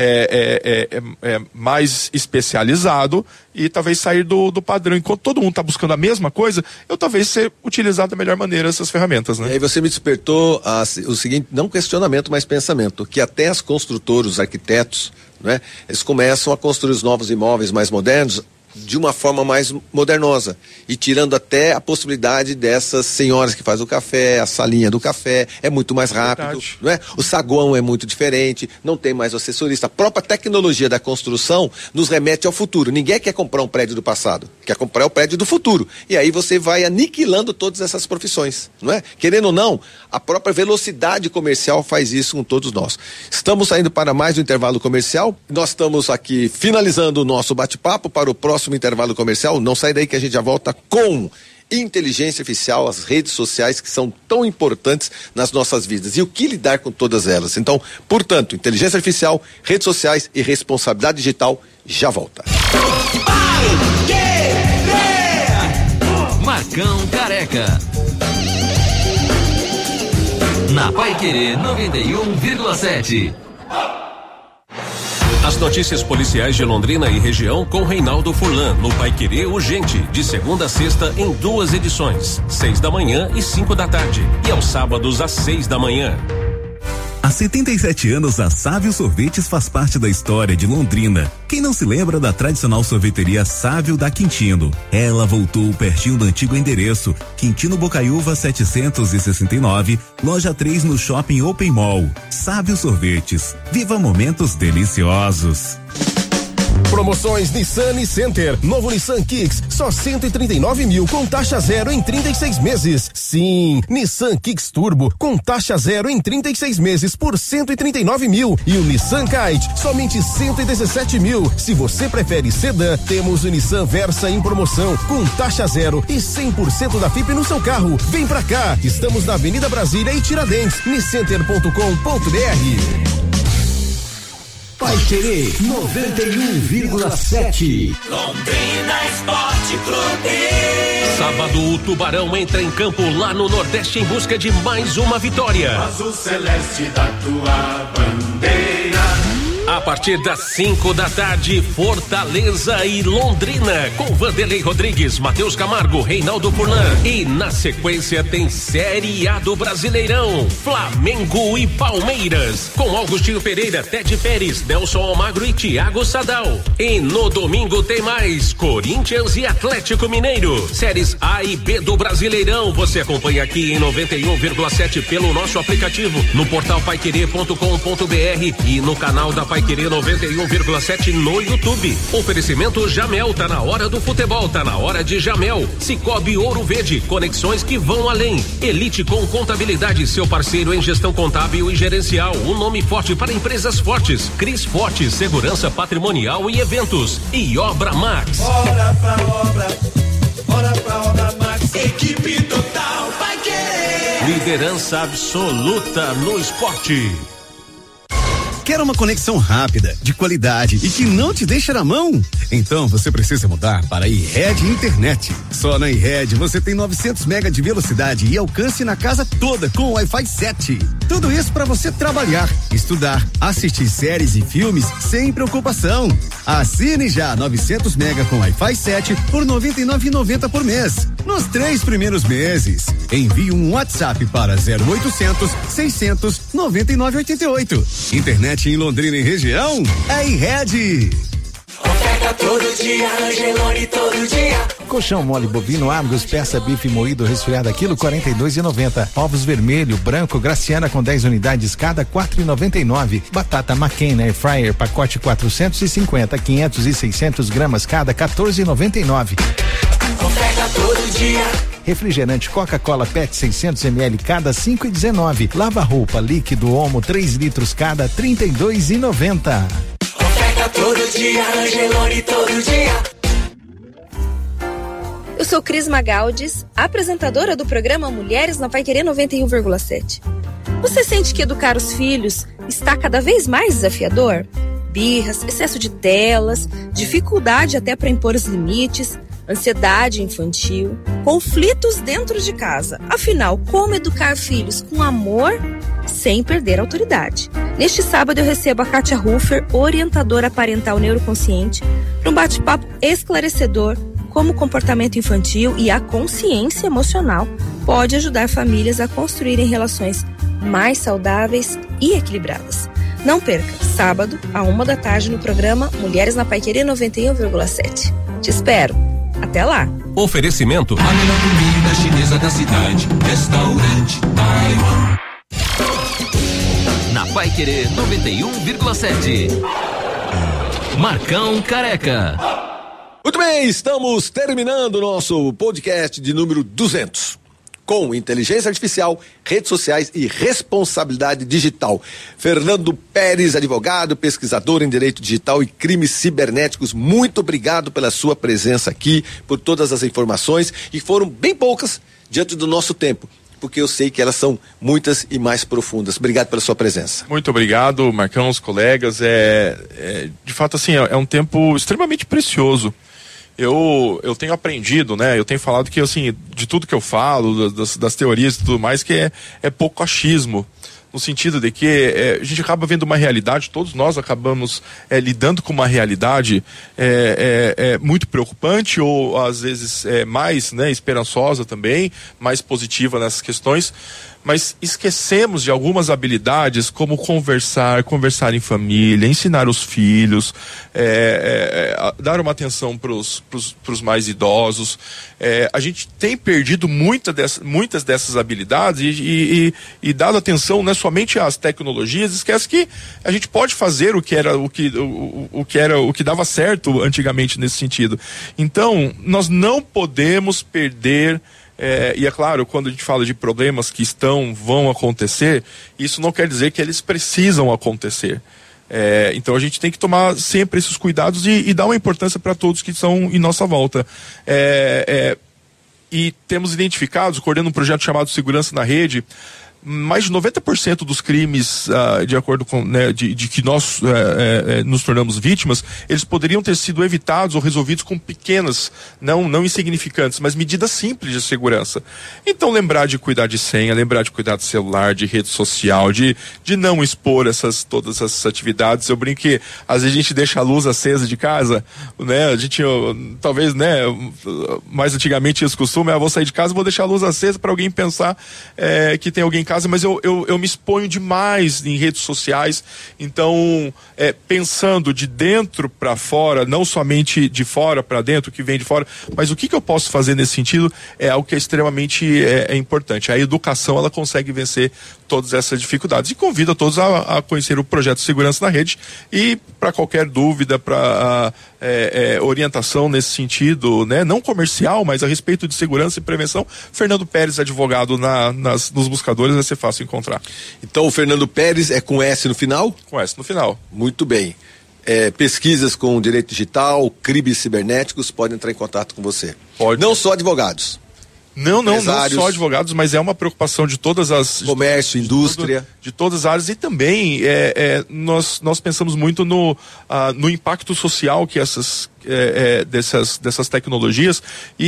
é, é, é, é, mais especializado e talvez sair do, do padrão. Enquanto todo mundo está buscando a mesma coisa, eu talvez ser utilizado da melhor maneira essas ferramentas, né? E aí você me despertou a, o seguinte, não questionamento, mas pensamento, que até as construtoras, os arquitetos, né, eles começam a construir os novos imóveis mais modernos de uma forma mais modernosa e tirando até a possibilidade dessas senhoras que fazem o café, a salinha do café é muito mais rápido, não é? O saguão é muito diferente, não tem mais o assessorista. A própria tecnologia da construção nos remete ao futuro. Ninguém quer comprar um prédio do passado, quer comprar o prédio do futuro. E aí você vai aniquilando todas essas profissões, não é? Querendo ou não, a própria velocidade comercial faz isso com todos nós. Estamos saindo para mais um intervalo comercial. Nós estamos aqui finalizando o nosso bate-papo para o próximo intervalo comercial. Não sai daí que a gente já volta com inteligência artificial, as redes sociais que são tão importantes nas nossas vidas e o que lidar com todas elas. Então, portanto, inteligência artificial, redes sociais e responsabilidade digital já volta. Marcão Careca. Na Paiquerê noventa e um vírgula sete. As notícias policiais de Londrina e região com Reinaldo Furlan, no Paiquerê Urgente, de segunda a sexta em duas edições, seis da manhã e cinco da tarde, e aos sábados às seis da manhã. Há setenta e sete anos, a Sávio Sorvetes faz parte da história de Londrina. Quem não se lembra da tradicional sorveteria Sávio da Quintino? Ela voltou pertinho do antigo endereço, Quintino Bocaiúva setecentos e sessenta e nove, loja três no Shopping Open Mall. Sávio Sorvetes. Viva momentos deliciosos. Promoções Nissan e Center. Novo Nissan Kicks, só cento e trinta e nove mil com taxa zero em trinta e seis meses. Sim, Nissan Kicks Turbo com taxa zero em trinta e seis meses por cento e trinta e nove mil. E o Nissan Kite, somente cento e dezessete mil. Se você prefere sedã, temos o Nissan Versa em promoção com taxa zero e cem por cento da F I P no seu carro. Vem pra cá, estamos na Avenida Brasília e Tiradentes, niscenter ponto com ponto br. Pai Querer noventa e um vírgula sete. Londrina Esporte Clube. Sábado, o Tubarão entra em campo lá no Nordeste em busca de mais uma vitória. Azul celeste da tua bandeira. A partir das cinco da tarde, Fortaleza e Londrina, com Vanderlei Rodrigues, Matheus Camargo, Reinaldo Furlan. E na sequência tem Série A do Brasileirão, Flamengo e Palmeiras, com Augustinho Pereira, Ted Pérez, Nelson Almagro e Thiago Sadal. E no domingo tem mais Corinthians e Atlético Mineiro. Séries A e B do Brasileirão, você acompanha aqui em noventa e um vírgula sete pelo nosso aplicativo, no portal pai querer ponto com ponto br e no canal da Pai Querer noventa e um vírgula sete no YouTube. Oferecimento Jamel, tá na hora do futebol, tá na hora de Jamel. Cicobi Ouro Verde, conexões que vão além. Elite com Contabilidade, seu parceiro em gestão contábil e gerencial. Um nome forte para empresas fortes. Cris Forte, segurança patrimonial e eventos. E Obra Max. Bora pra obra, bora pra obra Max. Equipe total Pai Querer. Liderança absoluta no esporte. Quer uma conexão rápida, de qualidade e que não te deixa na mão? Então você precisa mudar para a iRed Internet. Só na iRed você tem novecentos mega de velocidade e alcance na casa toda com Wi-Fi sete. Tudo isso para você trabalhar, estudar, assistir séries e filmes sem preocupação. Assine já novecentos mega com Wi-Fi sete por noventa e nove reais e noventa centavos por mês. Nos três primeiros meses. Envie um WhatsApp para zero oitocentos, seiscentos, noventa e nove, oitenta e oito. Internet em Londrina e região é iRed. Oferta todo dia, Angelone todo dia. Colchão mole bovino Argos, peça bife moído resfriado quilo quarenta e dois reais e noventa centavos. Ovos vermelho, branco, Graciana com dez unidades cada quatro reais e noventa e nove centavos. Batata McCain Air Fryer pacote quatrocentos e cinquenta, quinhentos e seiscentos gramas cada quatorze reais e noventa e nove centavos. Oferta todo dia. Refrigerante Coca-Cola P E T seiscentos mililitros cada cinco reais e dezenove centavos. Lava roupa líquido Omo três litros cada trinta e dois reais e noventa centavos. Oferta todo dia, Angelone todo dia. Eu sou Cris Magaldes, apresentadora do programa Mulheres na Pai Querer noventa e um vírgula sete. Você sente que educar os filhos está cada vez mais desafiador? Birras, excesso de telas, dificuldade até para impor os limites, ansiedade infantil, conflitos dentro de casa. Afinal, como educar filhos com amor sem perder a autoridade? Neste sábado eu recebo a Kátia Ruffer, orientadora parental neuroconsciente, para um bate-papo esclarecedor como o comportamento infantil e a consciência emocional pode ajudar famílias a construírem relações mais saudáveis e equilibradas. Não perca, sábado, a uma da tarde, no programa Mulheres na Pai Querer noventa e um vírgula sete. Te espero. Até lá. Oferecimento. A melhor comida chinesa da cidade. Restaurante Taiwan. Na Pai Querer noventa e um vírgula sete. Marcão Careca. Muito bem, estamos terminando o nosso podcast de número duzentos. Com inteligência artificial, redes sociais e responsabilidade digital. Fernando Pérez, advogado, pesquisador em direito digital e crimes cibernéticos, muito obrigado pela sua presença aqui, por todas as informações, e foram bem poucas diante do nosso tempo, porque eu sei que elas são muitas e mais profundas. Obrigado pela sua presença. Muito obrigado, Marcão, os colegas. É, é, de fato, assim, é, é um tempo extremamente precioso. Eu, eu tenho aprendido, né? Eu tenho falado que, assim, de tudo que eu falo, das, das teorias e tudo mais, que é, é pouco achismo. no sentido de que é, a gente acaba vendo uma realidade, todos nós acabamos é, lidando com uma realidade é, é, é muito preocupante ou às vezes é, mais, né, esperançosa também, mais positiva nessas questões, mas esquecemos de algumas habilidades como conversar, conversar em família, ensinar os filhos, é, é, dar uma atenção para os mais idosos. É, a gente tem perdido muita dessa, muitas dessas habilidades e, e, e, e dado atenção não é somente às tecnologias, esquece que a gente pode fazer o que era o que, o, o que era o que dava certo antigamente nesse sentido. Então, nós não podemos perder. É, e é claro, quando a gente fala de problemas que estão, vão acontecer, isso não quer dizer que eles precisam acontecer. É, então a gente tem que tomar sempre esses cuidados e, e dar uma importância para todos que estão em nossa volta. É, é, e temos identificados, coordenando um projeto chamado Segurança na Rede, mais de noventa por cento dos crimes, uh, de acordo com, né, de, de que nós uh, uh, uh, nos tornamos vítimas, eles poderiam ter sido evitados ou resolvidos com pequenas, não, não insignificantes, mas medidas simples de segurança. Então lembrar de cuidar de senha, lembrar de cuidar do celular, de rede social, de, de não expor essas, todas essas atividades. Eu brinco que às vezes a gente deixa a luz acesa de casa, né, a gente talvez, né, mais antigamente esse costume, ah, vou sair de casa, vou deixar a luz acesa para alguém pensar é, que tem alguém em casa, mas eu, eu, eu me exponho demais em redes sociais, então é, pensando de dentro para fora, não somente de fora para dentro, que vem de fora, mas o que, que eu posso fazer nesse sentido é algo que é extremamente é, é importante. A educação, ela consegue vencer todas essas dificuldades, e convido a todos a, a conhecer o projeto Segurança na Rede, e para qualquer dúvida, para é, é, orientação nesse sentido, né, não comercial, mas a respeito de segurança e prevenção, Fernando Pérez, advogado na, nas, nos buscadores, vai ser fácil encontrar. Então o Fernando Pérez é com S no final? Com S no final. Muito bem. É, pesquisas com direito digital, crimes cibernéticos, podem entrar em contato com você. Pode. Não só advogados. Não, não, não só advogados, mas é uma preocupação de todas as... Comércio, de, indústria. De, de todas as áreas, e também é, é, nós, nós pensamos muito no, ah, no impacto social que essas, é, é, dessas, dessas tecnologias,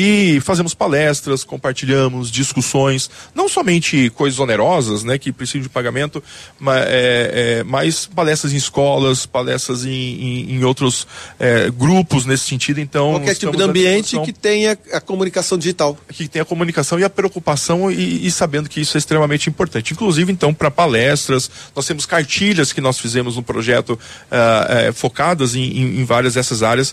e fazemos palestras, compartilhamos discussões, não somente coisas onerosas, né, que precisam de pagamento, mas, é, é, mas palestras em escolas, palestras em, em, em outros é, grupos nesse sentido. Então, qualquer tipo de ambiente que tenha a comunicação digital. Que tenha a comunicação e a preocupação, e, e sabendo que isso é extremamente importante. Inclusive, então, para palestras, nós temos cartilhas que nós fizemos no projeto uh, uh, focadas em, em, em várias dessas áreas,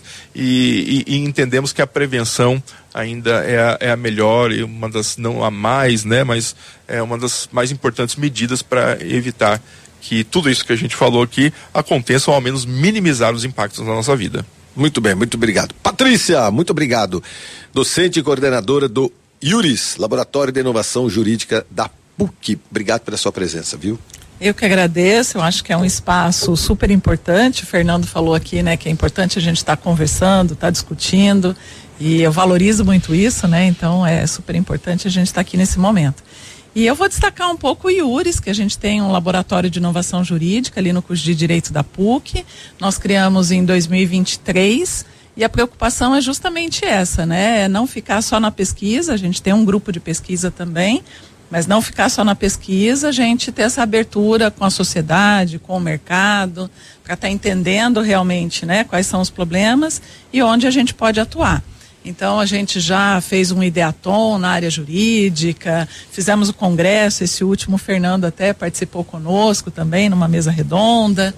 e, e, e entendemos que a prevenção ainda é a, é a melhor, e uma das, não a mais, né, mas é uma das mais importantes medidas para evitar que tudo isso que a gente falou aqui aconteça, ou ao menos minimizar os impactos na nossa vida. Muito bem, muito obrigado. Patrícia, muito obrigado. Docente e coordenadora do IURIS, Laboratório de Inovação Jurídica da P U C. Obrigado pela sua presença, viu? Eu que agradeço, eu acho que é um espaço super importante. O Fernando falou aqui, né, que é importante a gente estar tá conversando, estar tá discutindo, e eu valorizo muito isso, né? Então é super importante a gente estar tá aqui nesse momento. E eu vou destacar um pouco o IURIS, que a gente tem um laboratório de inovação jurídica ali no curso de Direito da P U C. Nós criamos em dois mil e vinte e três. E a preocupação é justamente essa, né? É não ficar só na pesquisa, a gente tem um grupo de pesquisa também, mas não ficar só na pesquisa, a gente ter essa abertura com a sociedade, com o mercado, para estar tá entendendo realmente, né, quais são os problemas e onde a gente pode atuar. Então a gente já fez um ideatom na área jurídica, fizemos o congresso, esse último o Fernando até participou conosco também numa mesa redonda,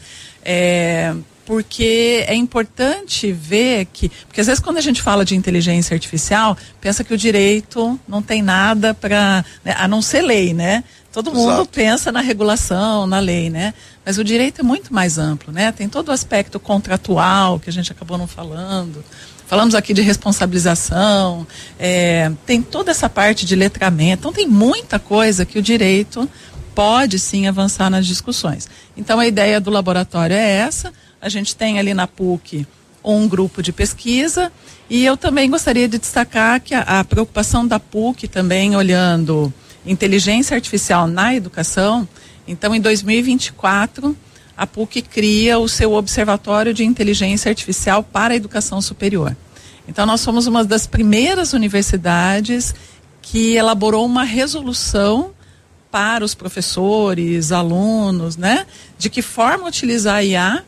é... porque é importante ver que, porque às vezes quando a gente fala de inteligência artificial, pensa que o direito não tem nada para, né, a não ser lei, né? Todo mundo Exato. pensa na regulação, na lei, né? Mas o direito é muito mais amplo, né? Tem todo o aspecto contratual que a gente acabou não falando. Falamos aqui de responsabilização, é, tem toda essa parte de letramento, então tem muita coisa que o direito pode sim avançar nas discussões. Então a ideia do laboratório é essa. A gente tem ali na P U C um grupo de pesquisa, e eu também gostaria de destacar que a, a preocupação da P U C também olhando inteligência artificial na educação. Então em dois mil e vinte e quatro a P U C cria o seu Observatório de Inteligência Artificial para a Educação Superior. Então nós somos uma das primeiras universidades que elaborou uma resolução para os professores, alunos, né? De que forma utilizar a I A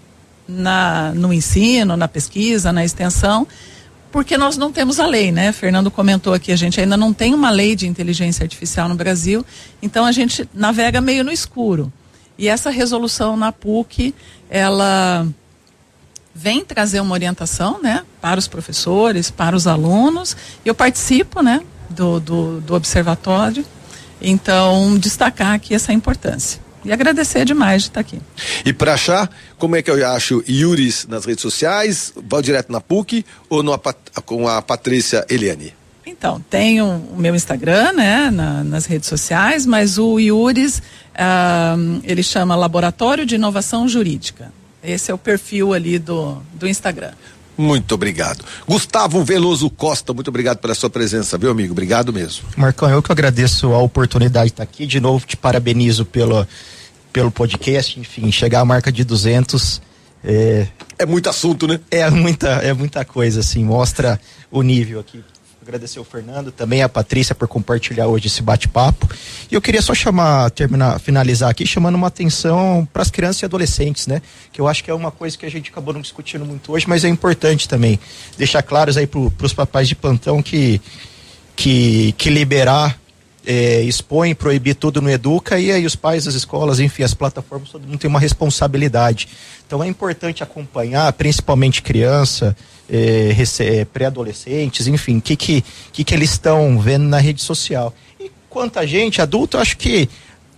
na, no ensino, na pesquisa, na extensão, porque nós não temos a lei, né? Fernando comentou aqui, a gente ainda não tem uma lei de inteligência artificial no Brasil, então a gente navega meio no escuro. E essa resolução na P U C, ela vem trazer uma orientação, né? Para os professores, para os alunos, eu participo, né? Do, do, do observatório. Então, destacar aqui essa importância. E agradecer demais de estar aqui. E para achar, como é que eu acho Iuris nas redes sociais? Vai direto na P U C ou no, com a Patrícia Eliane? Então, tem o, o meu Instagram, né, na, nas redes sociais, mas o Iuris, ah, ele chama Laboratório de Inovação Jurídica. Esse é o perfil ali do, do Instagram. Muito obrigado. Gustavo Veloso Costa, muito obrigado pela sua presença, viu, amigo? Obrigado mesmo. Marcão, eu que agradeço a oportunidade de estar aqui. De novo, te parabenizo pelo, pelo podcast. Enfim, chegar à marca de duzentos. É, é muito assunto, né? É muita, é muita coisa, assim. Mostra o nível aqui. Agradecer o Fernando, também a Patrícia por compartilhar hoje esse bate-papo. E eu queria só chamar, terminar, finalizar aqui, chamando uma atenção para as crianças e adolescentes, né? Que eu acho que é uma coisa que a gente acabou não discutindo muito hoje, mas é importante também deixar claros aí para os papais de plantão que, que, que liberar, é, expõe, proibir tudo no Educa, e aí os pais, as escolas, enfim, as plataformas, todo mundo tem uma responsabilidade. Então é importante acompanhar, principalmente criança, É, é, pré-adolescentes, enfim, o que, que, que, que eles estão vendo na rede social. E quanto a gente, adulto, eu acho que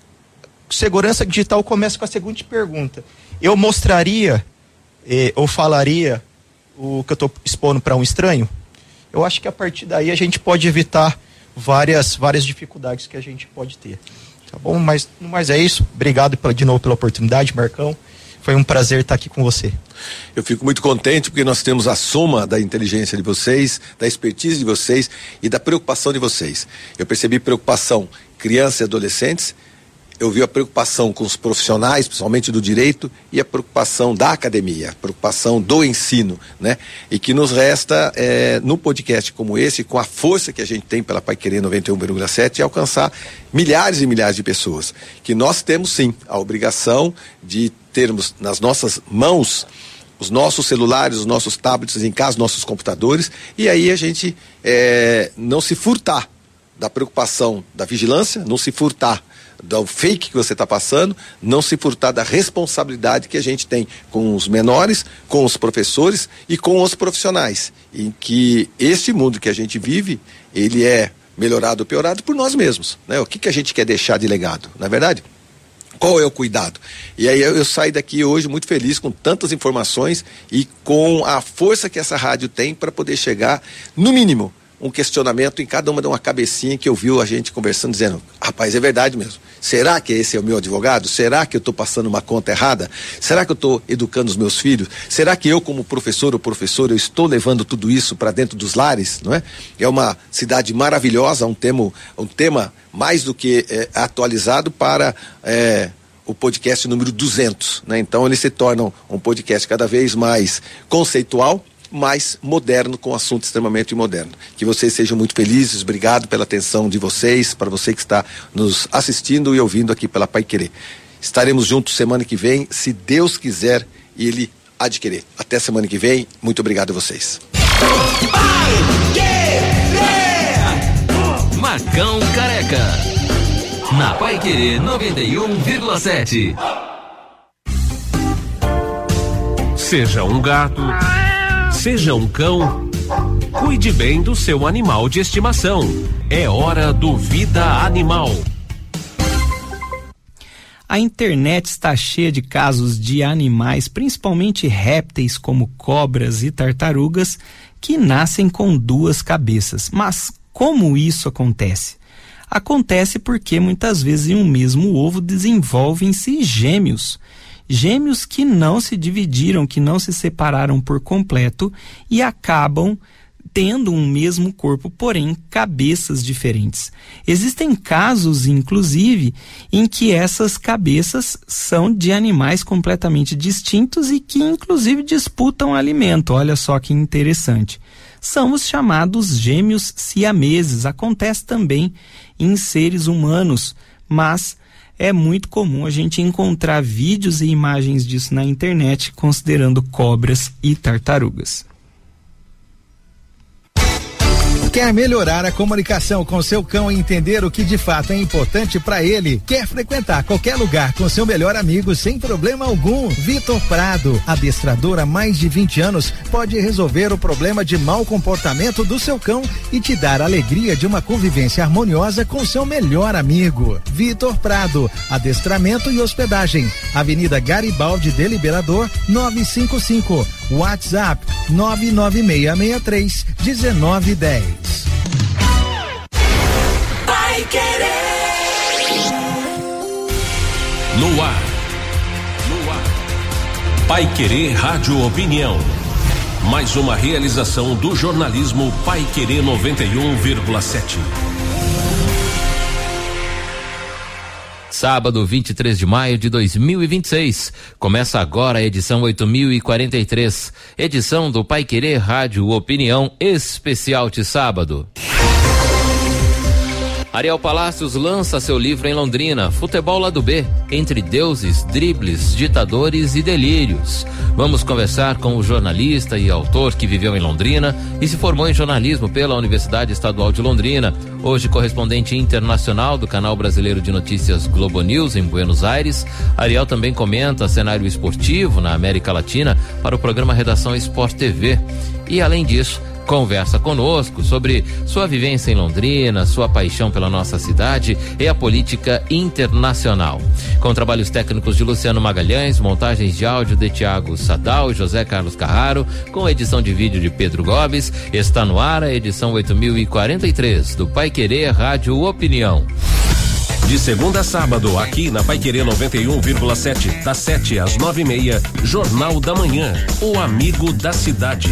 segurança digital começa com a seguinte pergunta: eu mostraria eh, ou falaria o que eu estou expondo para um estranho? Eu acho que a partir daí a gente pode evitar várias, várias dificuldades que a gente pode ter. Tá bom? Mas, mas é isso. Obrigado pela, de novo pela oportunidade, Marcão. Foi um prazer estar aqui com você. Eu fico muito contente porque nós temos a soma da inteligência de vocês, da expertise de vocês e da preocupação de vocês. Eu percebi preocupação crianças e adolescentes, eu vi a preocupação com os profissionais, principalmente do direito, e a preocupação da academia, a preocupação do ensino, né? E que nos resta, é, num podcast como esse, com a força que a gente tem pela Paiquerê noventa e um vírgula sete, alcançar milhares e milhares de pessoas. Que nós temos, sim, a obrigação de termos nas nossas mãos os nossos celulares, os nossos tablets em casa, os nossos computadores, e aí a gente é, não se furtar da preocupação da vigilância, não se furtar do fake que você está passando, não se furtar da responsabilidade que a gente tem com os menores, com os professores e com os profissionais, em que este mundo que a gente vive, ele é melhorado ou piorado por nós mesmos, né? O que, que a gente quer deixar de legado, não é verdade? Qual é o cuidado? E aí eu, eu saio daqui hoje muito feliz com tantas informações e com a força que essa rádio tem para poder chegar, no mínimo, um questionamento em cada uma de uma cabecinha que ouviu a gente conversando, dizendo: rapaz, é verdade mesmo. Será que esse é o meu advogado? Será que eu estou passando uma conta errada? Será que eu estou educando os meus filhos? Será que eu, como professor ou professora, eu estou levando tudo isso para dentro dos lares? Não é? É uma cidade maravilhosa, um tema, um tema mais do que é, atualizado para é, o podcast número duzentos. Né? Então ele se torna um podcast cada vez mais conceitual, mais moderno, com um assunto extremamente moderno. Que vocês sejam muito felizes, obrigado pela atenção de vocês, para você que está nos assistindo e ouvindo aqui pela Paiquerê. Estaremos juntos semana que vem, se Deus quiser e Ele adquirir. Até semana que vem, muito obrigado a vocês. Marcão Careca, na Paiquerê noventa e um vírgula sete. Seja um gato, seja um cão, cuide bem do seu animal de estimação. É hora do Vida Animal. A internet está cheia de casos de animais, principalmente répteis como cobras e tartarugas, que nascem com duas cabeças. Mas como isso acontece? Acontece porque muitas vezes em um mesmo ovo desenvolvem-se gêmeos. Gêmeos que não se dividiram, que não se separaram por completo e acabam tendo um mesmo corpo, porém cabeças diferentes. Existem casos, inclusive, em que essas cabeças são de animais completamente distintos e que, inclusive, disputam alimento. Olha só que interessante. São os chamados gêmeos siameses. Acontece também em seres humanos, mas é muito comum a gente encontrar vídeos e imagens disso na internet, considerando cobras e tartarugas. Quer melhorar a comunicação com seu cão e entender o que de fato é importante para ele? Quer frequentar qualquer lugar com seu melhor amigo sem problema algum? Vitor Prado, adestrador há mais de vinte anos, pode resolver o problema de mau comportamento do seu cão e te dar a alegria de uma convivência harmoniosa com seu melhor amigo. Vitor Prado, adestramento e hospedagem. Avenida Garibaldi de Liberador, novecentos e cinquenta e cinco. WhatsApp nove nove seis seis três um nove um zero. Vai Querer. No ar. No ar. Vai Querer Rádio Opinião. Mais uma realização do jornalismo Vai Querer noventa e um vírgula sete. Sábado, vinte e três de maio de dois mil e vinte e seis. Começa agora a edição oito mil e quarenta e três. Edição do Pai Querer Rádio Opinião Especial de sábado. Ariel Palácios lança seu livro em Londrina, Futebol Lado B, entre deuses, dribles, ditadores e delírios. Vamos conversar com o jornalista e autor que viveu em Londrina e se formou em jornalismo pela Universidade Estadual de Londrina, hoje correspondente internacional do canal brasileiro de notícias Globo News em Buenos Aires. Ariel também comenta cenário esportivo na América Latina para o programa Redação Sport T V. E além disso, conversa conosco sobre sua vivência em Londrina, sua paixão pela nossa cidade e a política internacional. Com trabalhos técnicos de Luciano Magalhães, montagens de áudio de Tiago Sadal e José Carlos Carraro, com edição de vídeo de Pedro Gobes, está no ar a edição oito mil e quarenta e três do Pai Querer Rádio Opinião. De segunda a sábado, aqui na Pai Querer noventa e um vírgula sete, das sete às nove e meia, Jornal da Manhã, o amigo da cidade.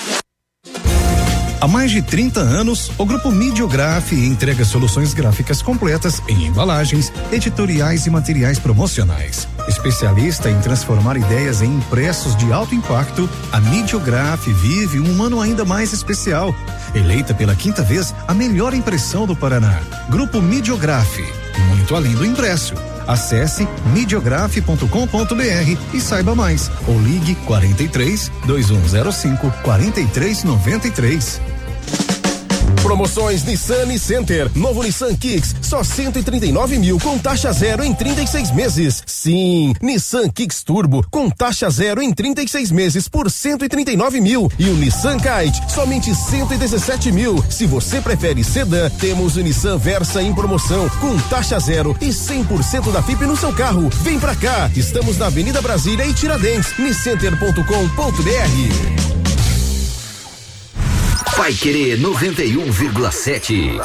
Há mais de trinta anos, o Grupo Midiograf entrega soluções gráficas completas em embalagens, editoriais e materiais promocionais. Especialista em transformar ideias em impressos de alto impacto, a Midiograf vive um ano ainda mais especial. Eleita pela quinta vez a melhor impressão do Paraná. Grupo Midiograf, muito além do impresso. Acesse midiograf ponto com ponto br e saiba mais. Ou ligue quarenta e três, dois um zero cinco, quarenta e três noventa e três. Promoções Nissan e Center. Novo Nissan Kicks, só cento e trinta e nove mil com taxa zero em trinta e seis meses. Sim, Nissan Kicks Turbo com taxa zero em trinta e seis meses por cento e trinta e nove mil. E o Nissan Kite, somente cento e dezessete mil. Se você prefere sedã, temos o Nissan Versa em promoção com taxa zero e cem por cento da F I P no seu carro. Vem pra cá, estamos na Avenida Brasília e Tiradentes, niscenter ponto com ponto br. Vai Querer noventa e um vírgula sete.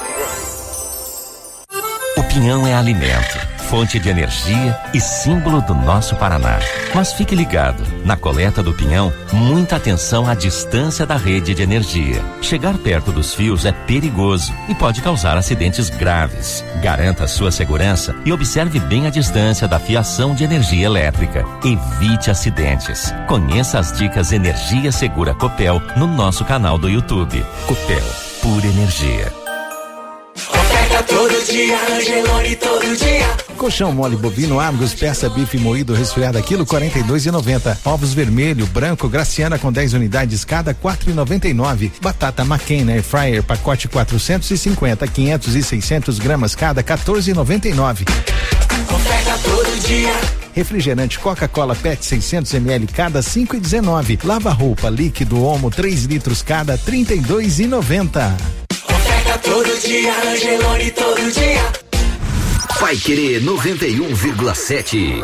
O pinhão é alimento, fonte de energia e símbolo do nosso Paraná. Mas fique ligado, na coleta do pinhão, muita atenção à distância da rede de energia. Chegar perto dos fios é perigoso e pode causar acidentes graves. Garanta a sua segurança e observe bem a distância da fiação de energia elétrica. Evite acidentes. Conheça as dicas Energia Segura Copel no nosso canal do YouTube. Copel, pura energia. Oferta todo dia, Angelone todo dia. Colchão mole bovino Argos, peça bife moído resfriado quilo quarenta e dois e noventa. Ovos vermelho, branco, Graciana com dez unidades cada quatro e noventa e nove. Batata McCain Air Fryer pacote quatrocentos e cinquenta, quinhentos e seiscentos gramas cada quatorze e noventa e nove. Oferta todo dia. Refrigerante Coca-Cola Pet seiscentos mililitros cada cinco e dezenove. Lava roupa líquido Omo três litros cada trinta e dois e noventa. Oferta todo dia, Angelone todo dia. Vai Querer noventa e um vírgula sete.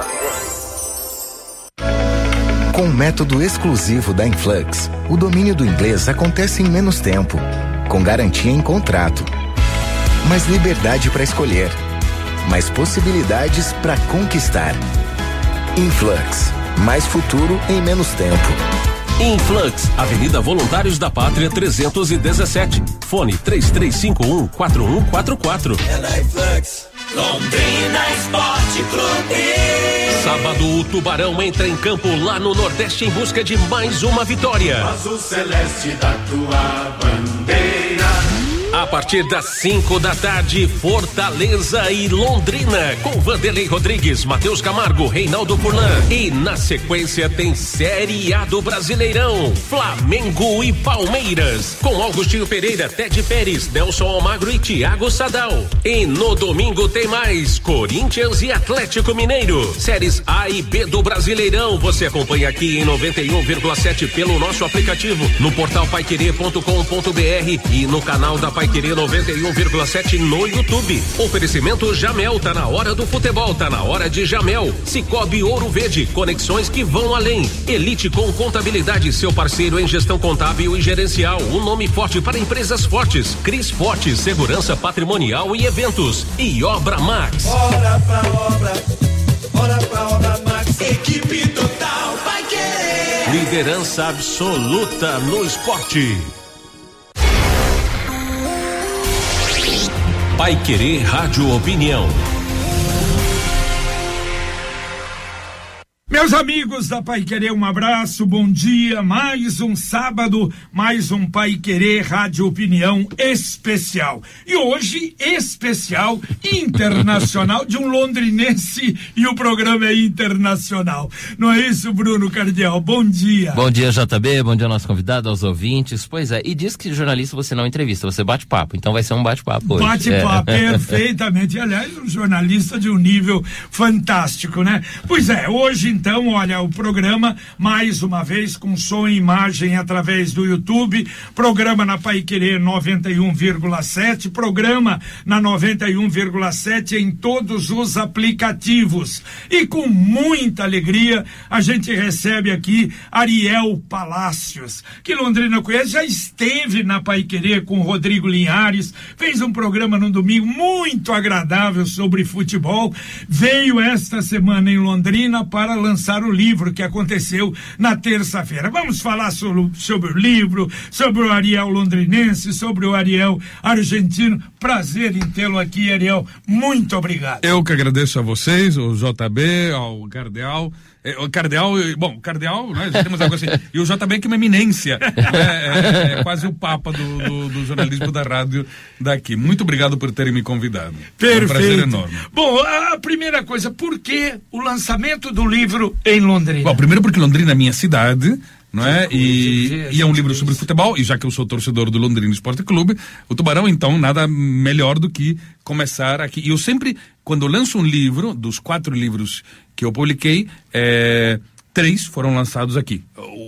Com o método exclusivo da Influx, o domínio do inglês acontece em menos tempo, com garantia em contrato. Mais liberdade para escolher, mais possibilidades para conquistar. Influx, mais futuro em menos tempo. Influx, Avenida Voluntários da Pátria trezentos e dezessete. Fone três três cinco um, quatro um quatro quatro. É na Influx, Londrina Esporte Clube. Sábado, o Tubarão entra em campo lá no Nordeste em busca de mais uma vitória. Azul celeste da tua bandeira. A partir das cinco da tarde, Fortaleza e Londrina, com Vanderlei Rodrigues, Matheus Camargo, Reinaldo Furlan. E na sequência tem Série A do Brasileirão, Flamengo e Palmeiras, com Augustinho Pereira, Ted Pérez, Nelson Almagro e Thiago Sadal. E no domingo tem mais Corinthians e Atlético Mineiro, séries A e B do Brasileirão. Você acompanha aqui em noventa e um vírgula sete pelo nosso aplicativo, no portal paiquerê ponto com ponto br e no canal da Paiquerê noventa e um vírgula sete no YouTube. Oferecimento Jamel, tá na hora do futebol, tá na hora de Jamel. Cicobi Ouro Verde, conexões que vão além. Elite com Contabilidade, seu parceiro em gestão contábil e gerencial. Um nome forte para empresas fortes. Cris Forte, segurança patrimonial e eventos. E Obra Max. Bora pra obra, bora pra Obra Max. Equipe total Paiquerê. Liderança absoluta no esporte. Paiquerê Rádio Opinião. Meus amigos da Paiquerê, um abraço, bom dia, mais um sábado, mais um Paiquerê Rádio Opinião especial. E hoje, especial, internacional, de um londrinense, e o programa é internacional. Não é isso, Bruno Cardial? Bom dia. Bom dia, J B, bom dia ao nosso convidado, aos ouvintes. Pois é, e diz que jornalista você não entrevista, você bate papo, então vai ser um bate-papo hoje. Bate-papo, é. perfeitamente. Aliás, um jornalista de um nível fantástico, né? Pois é, hoje, então, Então, olha, o programa, mais uma vez, com som e imagem através do YouTube, programa na Paiquerê noventa e um vírgula sete, programa na noventa e um vírgula sete em todos os aplicativos. E com muita alegria, a gente recebe aqui Ariel Palácios, que Londrina conhece, já esteve na Paiquerê com o Rodrigo Linhares, fez um programa no domingo muito agradável sobre futebol, veio esta semana em Londrina para lançar o livro que aconteceu na terça-feira. Vamos falar sobre, sobre o livro, sobre o Ariel londrinense, sobre o Ariel argentino. Prazer em tê-lo aqui, Ariel. Muito obrigado. Eu que agradeço a vocês, o J B, ao Cardeal. É, o Cardeal, bom, o Cardeal, né, já temos algo assim, e o J B que é uma eminência, né, é, é quase o papa do, do, do jornalismo da rádio daqui. Muito obrigado por terem me convidado. Perfeito. É um prazer enorme. Bom, a primeira coisa, por que o lançamento do livro em Londrina? Bom, primeiro porque Londrina é minha cidade, não é? Que E, coisa, e é um livro sobre futebol, e já que eu sou torcedor do Londrina Esporte Clube, o Tubarão, então, nada melhor do que começar aqui. E eu sempre, quando eu lanço um livro, dos quatro livros que eu publiquei, é, três foram lançados aqui.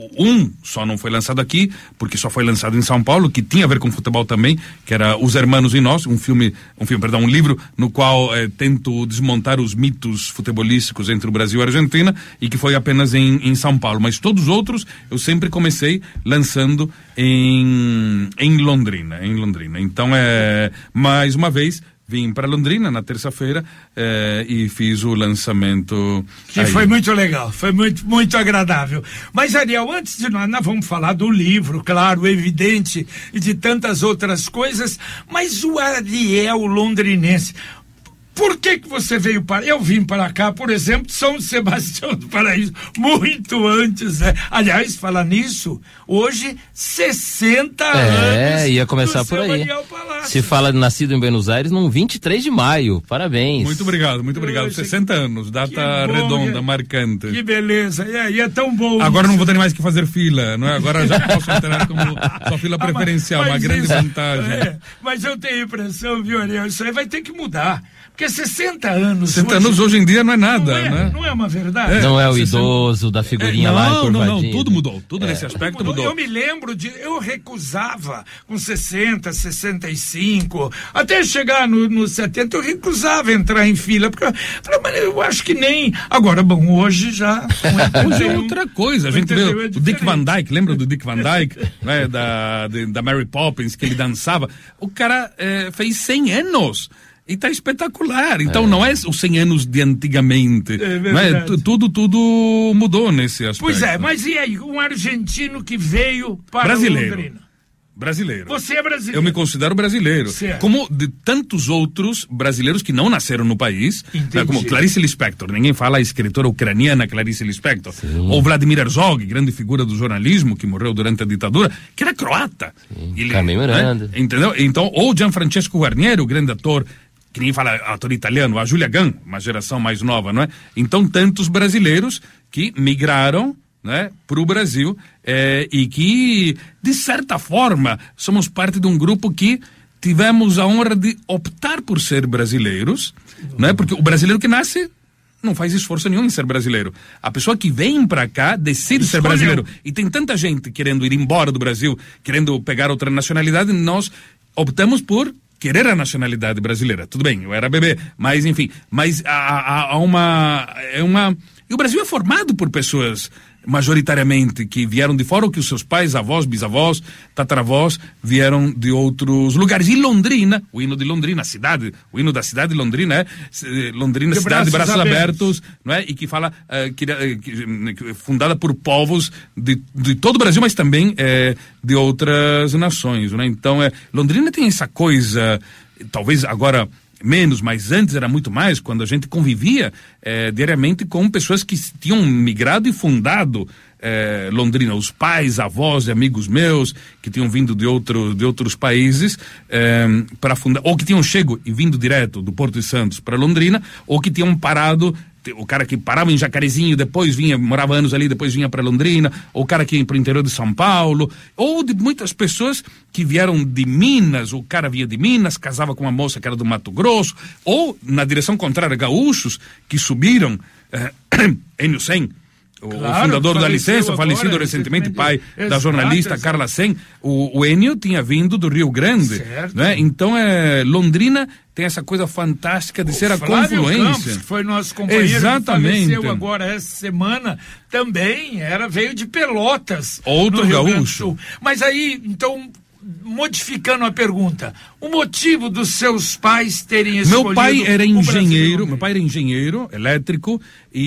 Um só não foi lançado aqui, porque só foi lançado em São Paulo, que tinha a ver com futebol também, que era Os Hermanos e Nós, um filme, um filme, perdão, um livro no qual é, tento desmontar os mitos futebolísticos entre o Brasil e a Argentina, e que foi apenas em, em São Paulo. Mas todos os outros eu sempre comecei lançando em, em Londrina, em Londrina. Então, é, mais uma vez, vim para Londrina na terça-feira eh, e fiz o lançamento. Que aí. foi muito legal, foi muito, muito agradável. Mas, Ariel, antes de nós, nós vamos falar do livro, claro, evidente, e de tantas outras coisas, mas o Ariel londrinense, por que que você veio para... Eu vim para cá, por exemplo, de São Sebastião do Paraíso, muito antes, né? Aliás, falar nisso, hoje, sessenta anos. É, ia começar por aí. Se fala de nascido em Buenos Aires, num vinte e três de maio. Parabéns. Muito obrigado, muito obrigado. Hoje, sessenta anos, data bom, redonda, é, marcante. Que beleza, e é, e é tão bom. Agora isso. Não vou ter mais que fazer fila, não é? Agora já posso entrar como sua fila preferencial, ah, mas, mas uma grande isso, vantagem. É, mas eu tenho a impressão, viu, Ariel, isso aí vai ter que mudar. Porque sessenta anos. sessenta hoje, anos hoje em dia não é nada, não é, né? Não é uma verdade. É, não é o sessenta idoso da figurinha é, lá. Não, não, não, tudo mudou. Tudo é. nesse aspecto mudou. Eu me lembro de, eu recusava com sessenta, sessenta e cinco, até chegar no, no setenta, eu recusava entrar em fila, porque eu falei, mas eu acho que nem, agora, bom, hoje já... Hoje é outra coisa, a gente vê o, o Dick Van Dyke, lembra do Dick Van Dyke, né, da, de, da Mary Poppins, que ele dançava, o cara é, fez cem anos, e tá espetacular. Então é. não é os cem anos de antigamente. É verdade. Né? Tudo, tudo mudou nesse aspecto. Pois é, mas e aí? Um argentino que veio para Brasileiro. Londrina? Brasileiro. Você é brasileiro. Eu me considero brasileiro. Certo. Como de tantos outros brasileiros que não nasceram no país, né, como Clarice Lispector. Ninguém fala a escritora ucraniana Clarice Lispector. Sim. Ou Vladimir Herzog, grande figura do jornalismo que morreu durante a ditadura, que era croata. Ele, Carmen Miranda. Né, entendeu? Então, ou Gianfrancesco Guarnieri, o grande ator, que nem fala ator italiano, a Julia Gunn, uma geração mais nova, não é? Então, tantos brasileiros que migraram, né, para o Brasil, é, e que, de certa forma, somos parte de um grupo que tivemos a honra de optar por ser brasileiros, né, porque o brasileiro que nasce não faz esforço nenhum em ser brasileiro. A pessoa que vem para cá decide ser brasileiro. E tem tanta gente querendo ir embora do Brasil, querendo pegar outra nacionalidade, nós optamos por querer a nacionalidade brasileira. Tudo bem, eu era bebê, mas enfim, mas há, há, há uma, é uma... E o Brasil é formado por pessoas majoritariamente que vieram de fora, ou que os seus pais, avós, bisavós, tataravós vieram de outros lugares. E Londrina, o hino de Londrina, a cidade, o hino da cidade de Londrina é Londrina, de cidade de braços abertos, abertos, não é? E que fala, uh, que, uh, que, fundada por povos de, de todo o Brasil, mas também uh, de outras nações, não é? Então, uh, Londrina tem essa coisa, talvez agora menos, mas antes era muito mais, quando a gente convivia eh, diariamente com pessoas que tinham migrado e fundado eh, Londrina, os pais, avós e amigos meus que tinham vindo de, outro, de outros países eh, para fundar, ou que tinham chego e vindo direto do Porto de Santos para Londrina, ou que tinham parado, o cara que parava em Jacarezinho, depois vinha, morava anos ali, depois vinha para Londrina, ou o cara que ia para o interior de São Paulo, ou de muitas pessoas que vieram de Minas, o cara vinha de Minas, casava com uma moça que era do Mato Grosso, ou, na direção contrária, gaúchos que subiram, eh, Enio Sen, o, claro, o fundador da licença, falecido agora, recentemente, pai exato, da jornalista exato. Carla Sen, o, o Enio tinha vindo do Rio Grande, né? Então é, Londrina tem essa coisa fantástica de o ser a Flávio confluência. Campos, que foi nosso companheiro, exatamente, que faleceu agora essa semana, também era, veio de Pelotas, outro gaúcho. Mas aí, então, modificando a pergunta, o motivo dos seus pais terem escolhido meu pai era engenheiro, meu pai era engenheiro elétrico,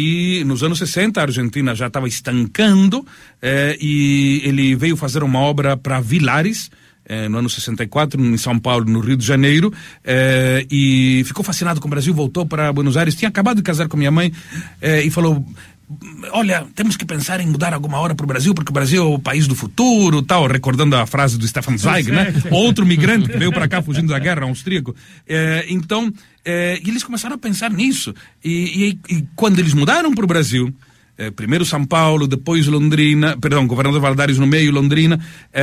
e nos anos sessenta a Argentina já estava estancando, eh, e ele veio fazer uma obra para Vilares, eh, no ano sessenta e quatro, em São Paulo, no Rio de Janeiro, eh, e ficou fascinado com o Brasil, voltou para Buenos Aires, tinha acabado de casar com minha mãe, eh, e falou: olha, temos que pensar em mudar alguma hora para o Brasil, porque o Brasil é o país do futuro, tal, recordando a frase do Stefan Zweig, né? Outro migrante que veio para cá fugindo da guerra, austríaco. É, então, é, e eles começaram a pensar nisso. E, e, e quando eles mudaram para o Brasil, é, primeiro São Paulo, depois Londrina, perdão, Governador Valadares no meio, Londrina,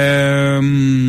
é,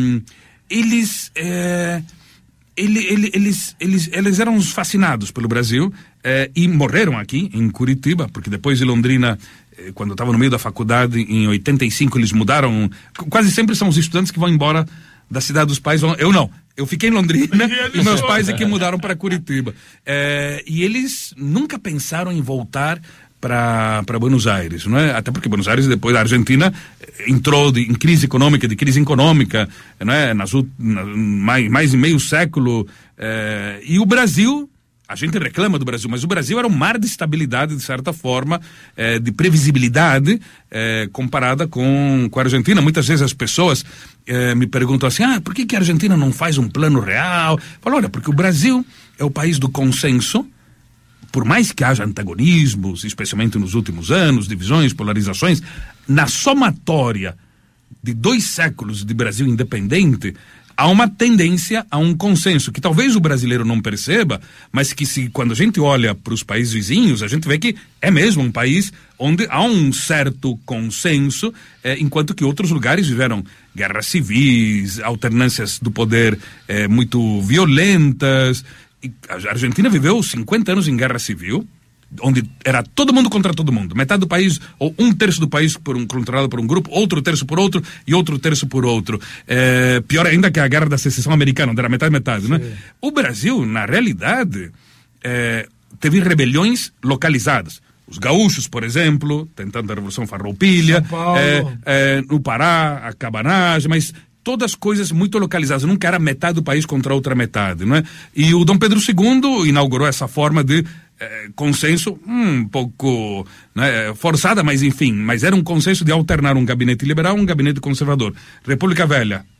eles... É, Ele, ele, eles, eles, eles eram fascinados pelo Brasil, eh, e morreram aqui em Curitiba, porque depois de Londrina, eh, quando eu estava no meio da faculdade, em oitenta e cinco, eles mudaram. Quase sempre são os estudantes que vão embora da cidade dos pais. Eu não, eu fiquei em Londrina e meus pais é que mudaram para Curitiba. Eh, e eles nunca pensaram em voltar para para Buenos Aires, não é? Até porque Buenos Aires, depois da Argentina, entrou de, em crise econômica, de crise econômica, não é? Nas, na, mais, mais de meio século, eh, e o Brasil, a gente reclama do Brasil, mas o Brasil era um mar de estabilidade, de certa forma, eh, de previsibilidade, eh, comparada com, com a Argentina. Muitas vezes as pessoas eh, me perguntam assim: ah, por que, que a Argentina não faz um plano real? Eu falo, olha, porque o Brasil é o país do consenso. Por mais que haja antagonismos, especialmente nos últimos anos, divisões, polarizações, na somatória de dois séculos de Brasil independente, há uma tendência a um consenso, que talvez o brasileiro não perceba, mas que se, quando a gente olha para os países vizinhos, a gente vê que é mesmo um país onde há um certo consenso, eh, enquanto que outros lugares viveram guerras civis, alternâncias do poder eh, muito violentas. A Argentina viveu cinquenta anos em guerra civil, onde era todo mundo contra todo mundo. Metade do país, ou um terço do país por um, controlado por um grupo, outro terço por outro e outro terço por outro. É, pior ainda que a guerra da secessão americana, onde era metade metade, né? O Brasil, na realidade, é, teve rebeliões localizadas. Os gaúchos, por exemplo, tentando a Revolução Farroupilha, é, é, no Pará, a cabanagem, mas todas coisas muito localizadas, nunca era metade do país contra a outra metade, não é? E o Dom Pedro segundo inaugurou essa forma de eh, consenso, um pouco, né, forçada, mas enfim, mas era um consenso de alternar um gabinete liberal e um gabinete conservador. República Velha,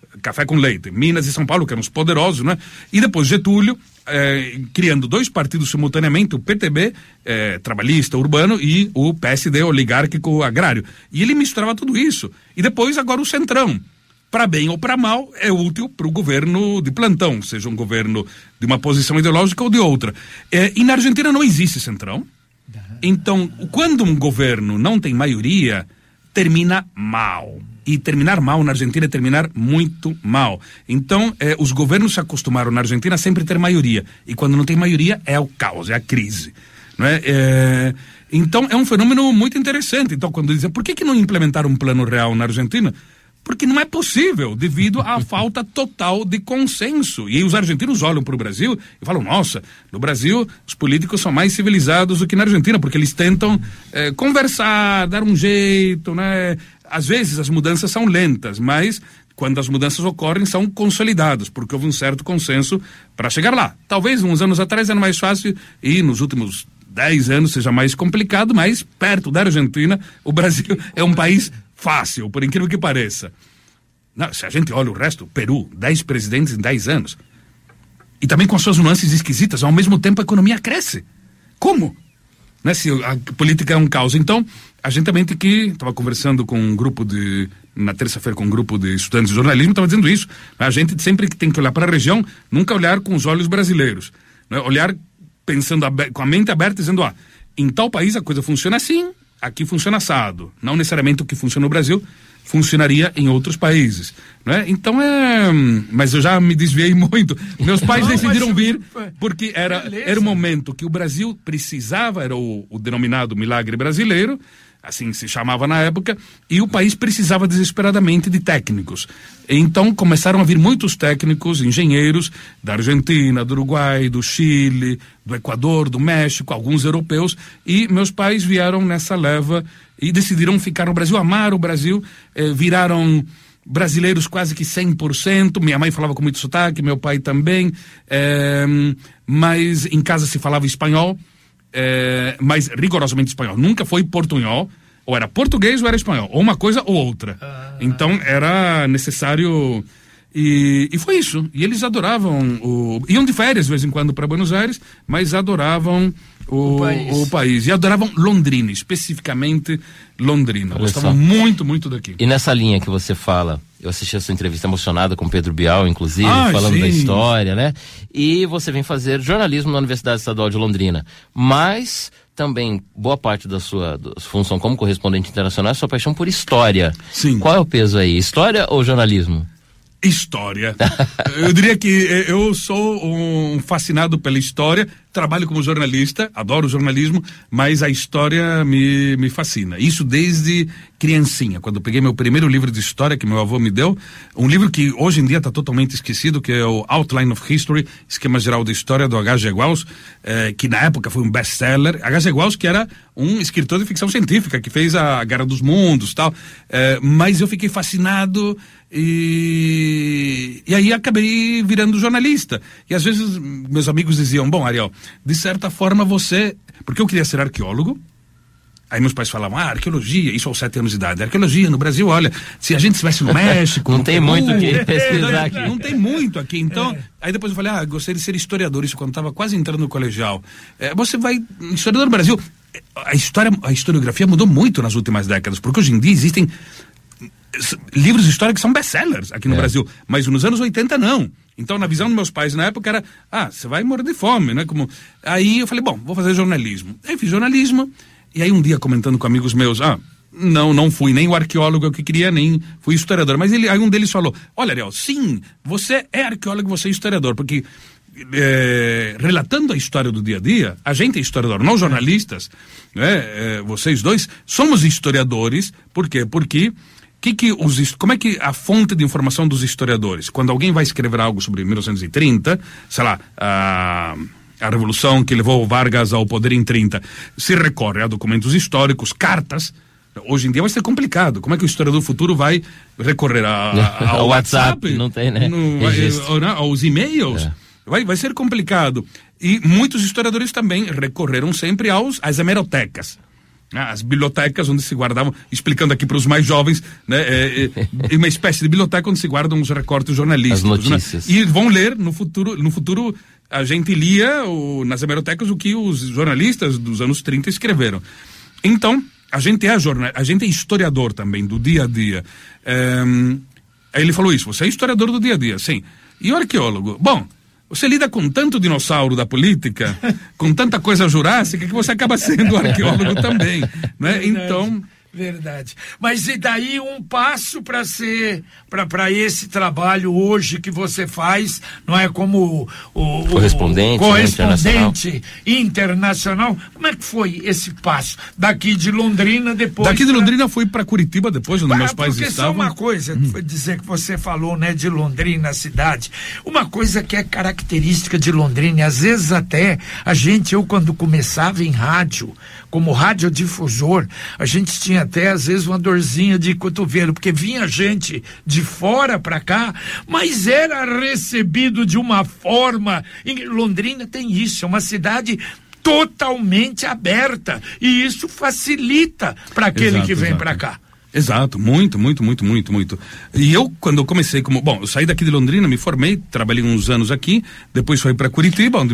café com leite. Minas e São Paulo, que eram os poderosos, né? E depois Getúlio, eh, criando dois partidos simultaneamente, o P T B, eh, trabalhista, urbano, e o P S D, oligárquico, agrário. E ele misturava tudo isso. E depois, agora, o Centrão. Para bem ou para mal, é útil para o governo de plantão, seja um governo de uma posição ideológica ou de outra. Eh, e na Argentina não existe Centrão. Então, quando um governo não tem maioria, termina mal. E terminar mal na Argentina é terminar muito mal. Então, eh, os governos se acostumaram na Argentina a sempre ter maioria. E quando não tem maioria, é o caos, é a crise. Não é? É... Então, é um fenômeno muito interessante. Então, quando dizem, por que, que não implementaram um plano real na Argentina? Porque não é possível, devido à falta total de consenso. E aí os argentinos olham para o Brasil e falam, nossa, no Brasil os políticos são mais civilizados do que na Argentina, porque eles tentam eh, conversar, dar um jeito, né? Às vezes as mudanças são lentas, mas quando as mudanças ocorrem são consolidadas, porque houve um certo consenso para chegar lá. Talvez uns anos atrás era mais fácil e nos últimos dez anos seja mais complicado, mas perto da Argentina, o Brasil é um país fácil, por incrível que pareça. Não, se a gente olha o resto, Peru, dez presidentes em dez anos. E também com as suas nuances esquisitas, ao mesmo tempo a economia cresce. Como? Né, se a política é um caos. Então, a gente também tem que... Estava conversando com um grupo de... Na terça-feira com um grupo de estudantes de jornalismo, estava dizendo isso. A gente sempre tem que olhar para a região, nunca olhar com os olhos brasileiros. Né, olhar pensando com a mente aberta, dizendo, ah, em tal país a coisa funciona assim, aqui funciona assado. Não necessariamente o que funciona no Brasil funcionaria em outros países, né? Então é... Mas eu já me desviei muito. Meus pais Não, decidiram mas... vir porque era, era o momento que o Brasil precisava, era o, o denominado milagre brasileiro, assim se chamava na época, e o país precisava desesperadamente de técnicos. Então começaram a vir muitos técnicos, engenheiros da Argentina, do Uruguai, do Chile, do Equador, do México, alguns europeus, e meus pais vieram nessa leva e decidiram ficar no Brasil, amar o Brasil, eh, viraram brasileiros quase que cem por cento, minha mãe falava com muito sotaque, meu pai também, eh, mas em casa se falava espanhol, É, mas rigorosamente espanhol, nunca foi portunhol, ou era português ou era espanhol, ou uma coisa ou outra. Ah, então era necessário, e, e foi isso, e eles adoravam o, iam de férias de vez em quando para Buenos Aires, mas adoravam o, o, país. o país, e adoravam Londrina, especificamente Londrina. Gostavam muito, muito daqui. E nessa linha que você fala, eu assisti a sua entrevista emocionada com Pedro Bial, inclusive, ah, falando sim. da história, né? E você vem fazer jornalismo na Universidade Estadual de Londrina, mas também boa parte da sua, da sua função como correspondente internacional é sua paixão por história. Sim. Qual é o peso aí? História ou jornalismo? História. Eu diria que eu sou um fascinado pela história, trabalho como jornalista, adoro jornalismo, mas a história me, me fascina. Isso desde criancinha, quando eu peguei meu primeiro livro de história que meu avô me deu, um livro que hoje em dia está totalmente esquecido, que é o Outline of History, Esquema Geral da História, do H G Wells, eh, que na época foi um best-seller. H G Wells, que era um escritor de ficção científica, que fez a Guerra dos Mundos e tal, eh, mas eu fiquei fascinado e, e aí acabei virando jornalista. E às vezes meus amigos diziam, bom, Ariel, de certa forma você... Porque eu queria ser arqueólogo. Aí meus pais falavam, ah, arqueologia, isso aos sete anos de idade. Arqueologia no Brasil, olha, se a gente estivesse no México... não no tem Peru, muito o que pesquisar aqui. Não tem muito aqui. Então, é. Aí depois eu falei, ah, gostaria de ser historiador, isso quando estava quase entrando no colegial. É, você vai... Historiador no Brasil... A história, a historiografia mudou muito nas últimas décadas, porque hoje em dia existem livros de história que são best-sellers aqui no é. Brasil, mas nos anos oitenta não. Então, na visão dos meus pais na época era, ah, você vai morrer de fome, né? Como... Aí eu falei, bom, vou fazer jornalismo. Aí fiz jornalismo, e aí um dia comentando com amigos meus, ah, não, não fui nem o arqueólogo que queria, nem fui historiador. Mas ele, aí um deles falou, olha, Ariel, sim, você é arqueólogo, você é historiador, porque é, relatando a história do dia a dia, a gente é historiador, nós jornalistas, né, é, vocês dois, somos historiadores, por quê? Porque Que que os, como é que a fonte de informação dos historiadores, quando alguém vai escrever algo sobre mil novecentos e trinta, sei lá, a, a revolução que levou Vargas ao poder em trinta, se recorre a documentos históricos, cartas. Hoje em dia vai ser complicado. Como é que o historiador futuro vai recorrer a, a, ao WhatsApp? WhatsApp? Não tem, né? No, vai, aos e-mails? É. Vai, vai ser complicado. E muitos historiadores também recorreram sempre aos, às hemerotecas. As bibliotecas onde se guardavam, explicando aqui para os mais jovens, né, é, é uma espécie de biblioteca onde se guardam os recortes jornalísticos. As notícias. Né? E vão ler no futuro, no futuro a gente lia o, nas hemerotecas o que os jornalistas dos anos trinta escreveram. Então, a gente é jornal, a gente é historiador também do dia a dia. É, aí ele falou isso, você é historiador do dia a dia, sim. E o arqueólogo? Bom, você lida com tanto dinossauro da política, com tanta coisa jurássica, que você acaba sendo arqueólogo também, né? Verdade, então... Verdade. Mas e daí um passo para ser, para esse trabalho hoje que você faz, não é, como o, o correspondente, o correspondente né, internacional. internacional. Como é que foi esse passo? Daqui de Londrina, depois... Daqui de pra... Londrina fui para Curitiba, depois, onde ah, meus pais estavam. Porque só uma coisa, hum. dizer que você falou, né, de Londrina, a cidade, uma coisa que é característica de Londrina, e às vezes até a gente, eu quando começava em rádio, como radiodifusor, a gente tinha até às vezes uma dorzinha de cotovelo, porque vinha gente de fora para cá, mas era recebido de uma forma. Em Londrina tem isso, é uma cidade totalmente aberta, e isso facilita para aquele exato, que vem para cá. Exato, muito, muito, muito, muito, muito. E eu, quando eu comecei como... Bom, eu saí daqui de Londrina, me formei, trabalhei uns anos aqui, depois fui para Curitiba, onde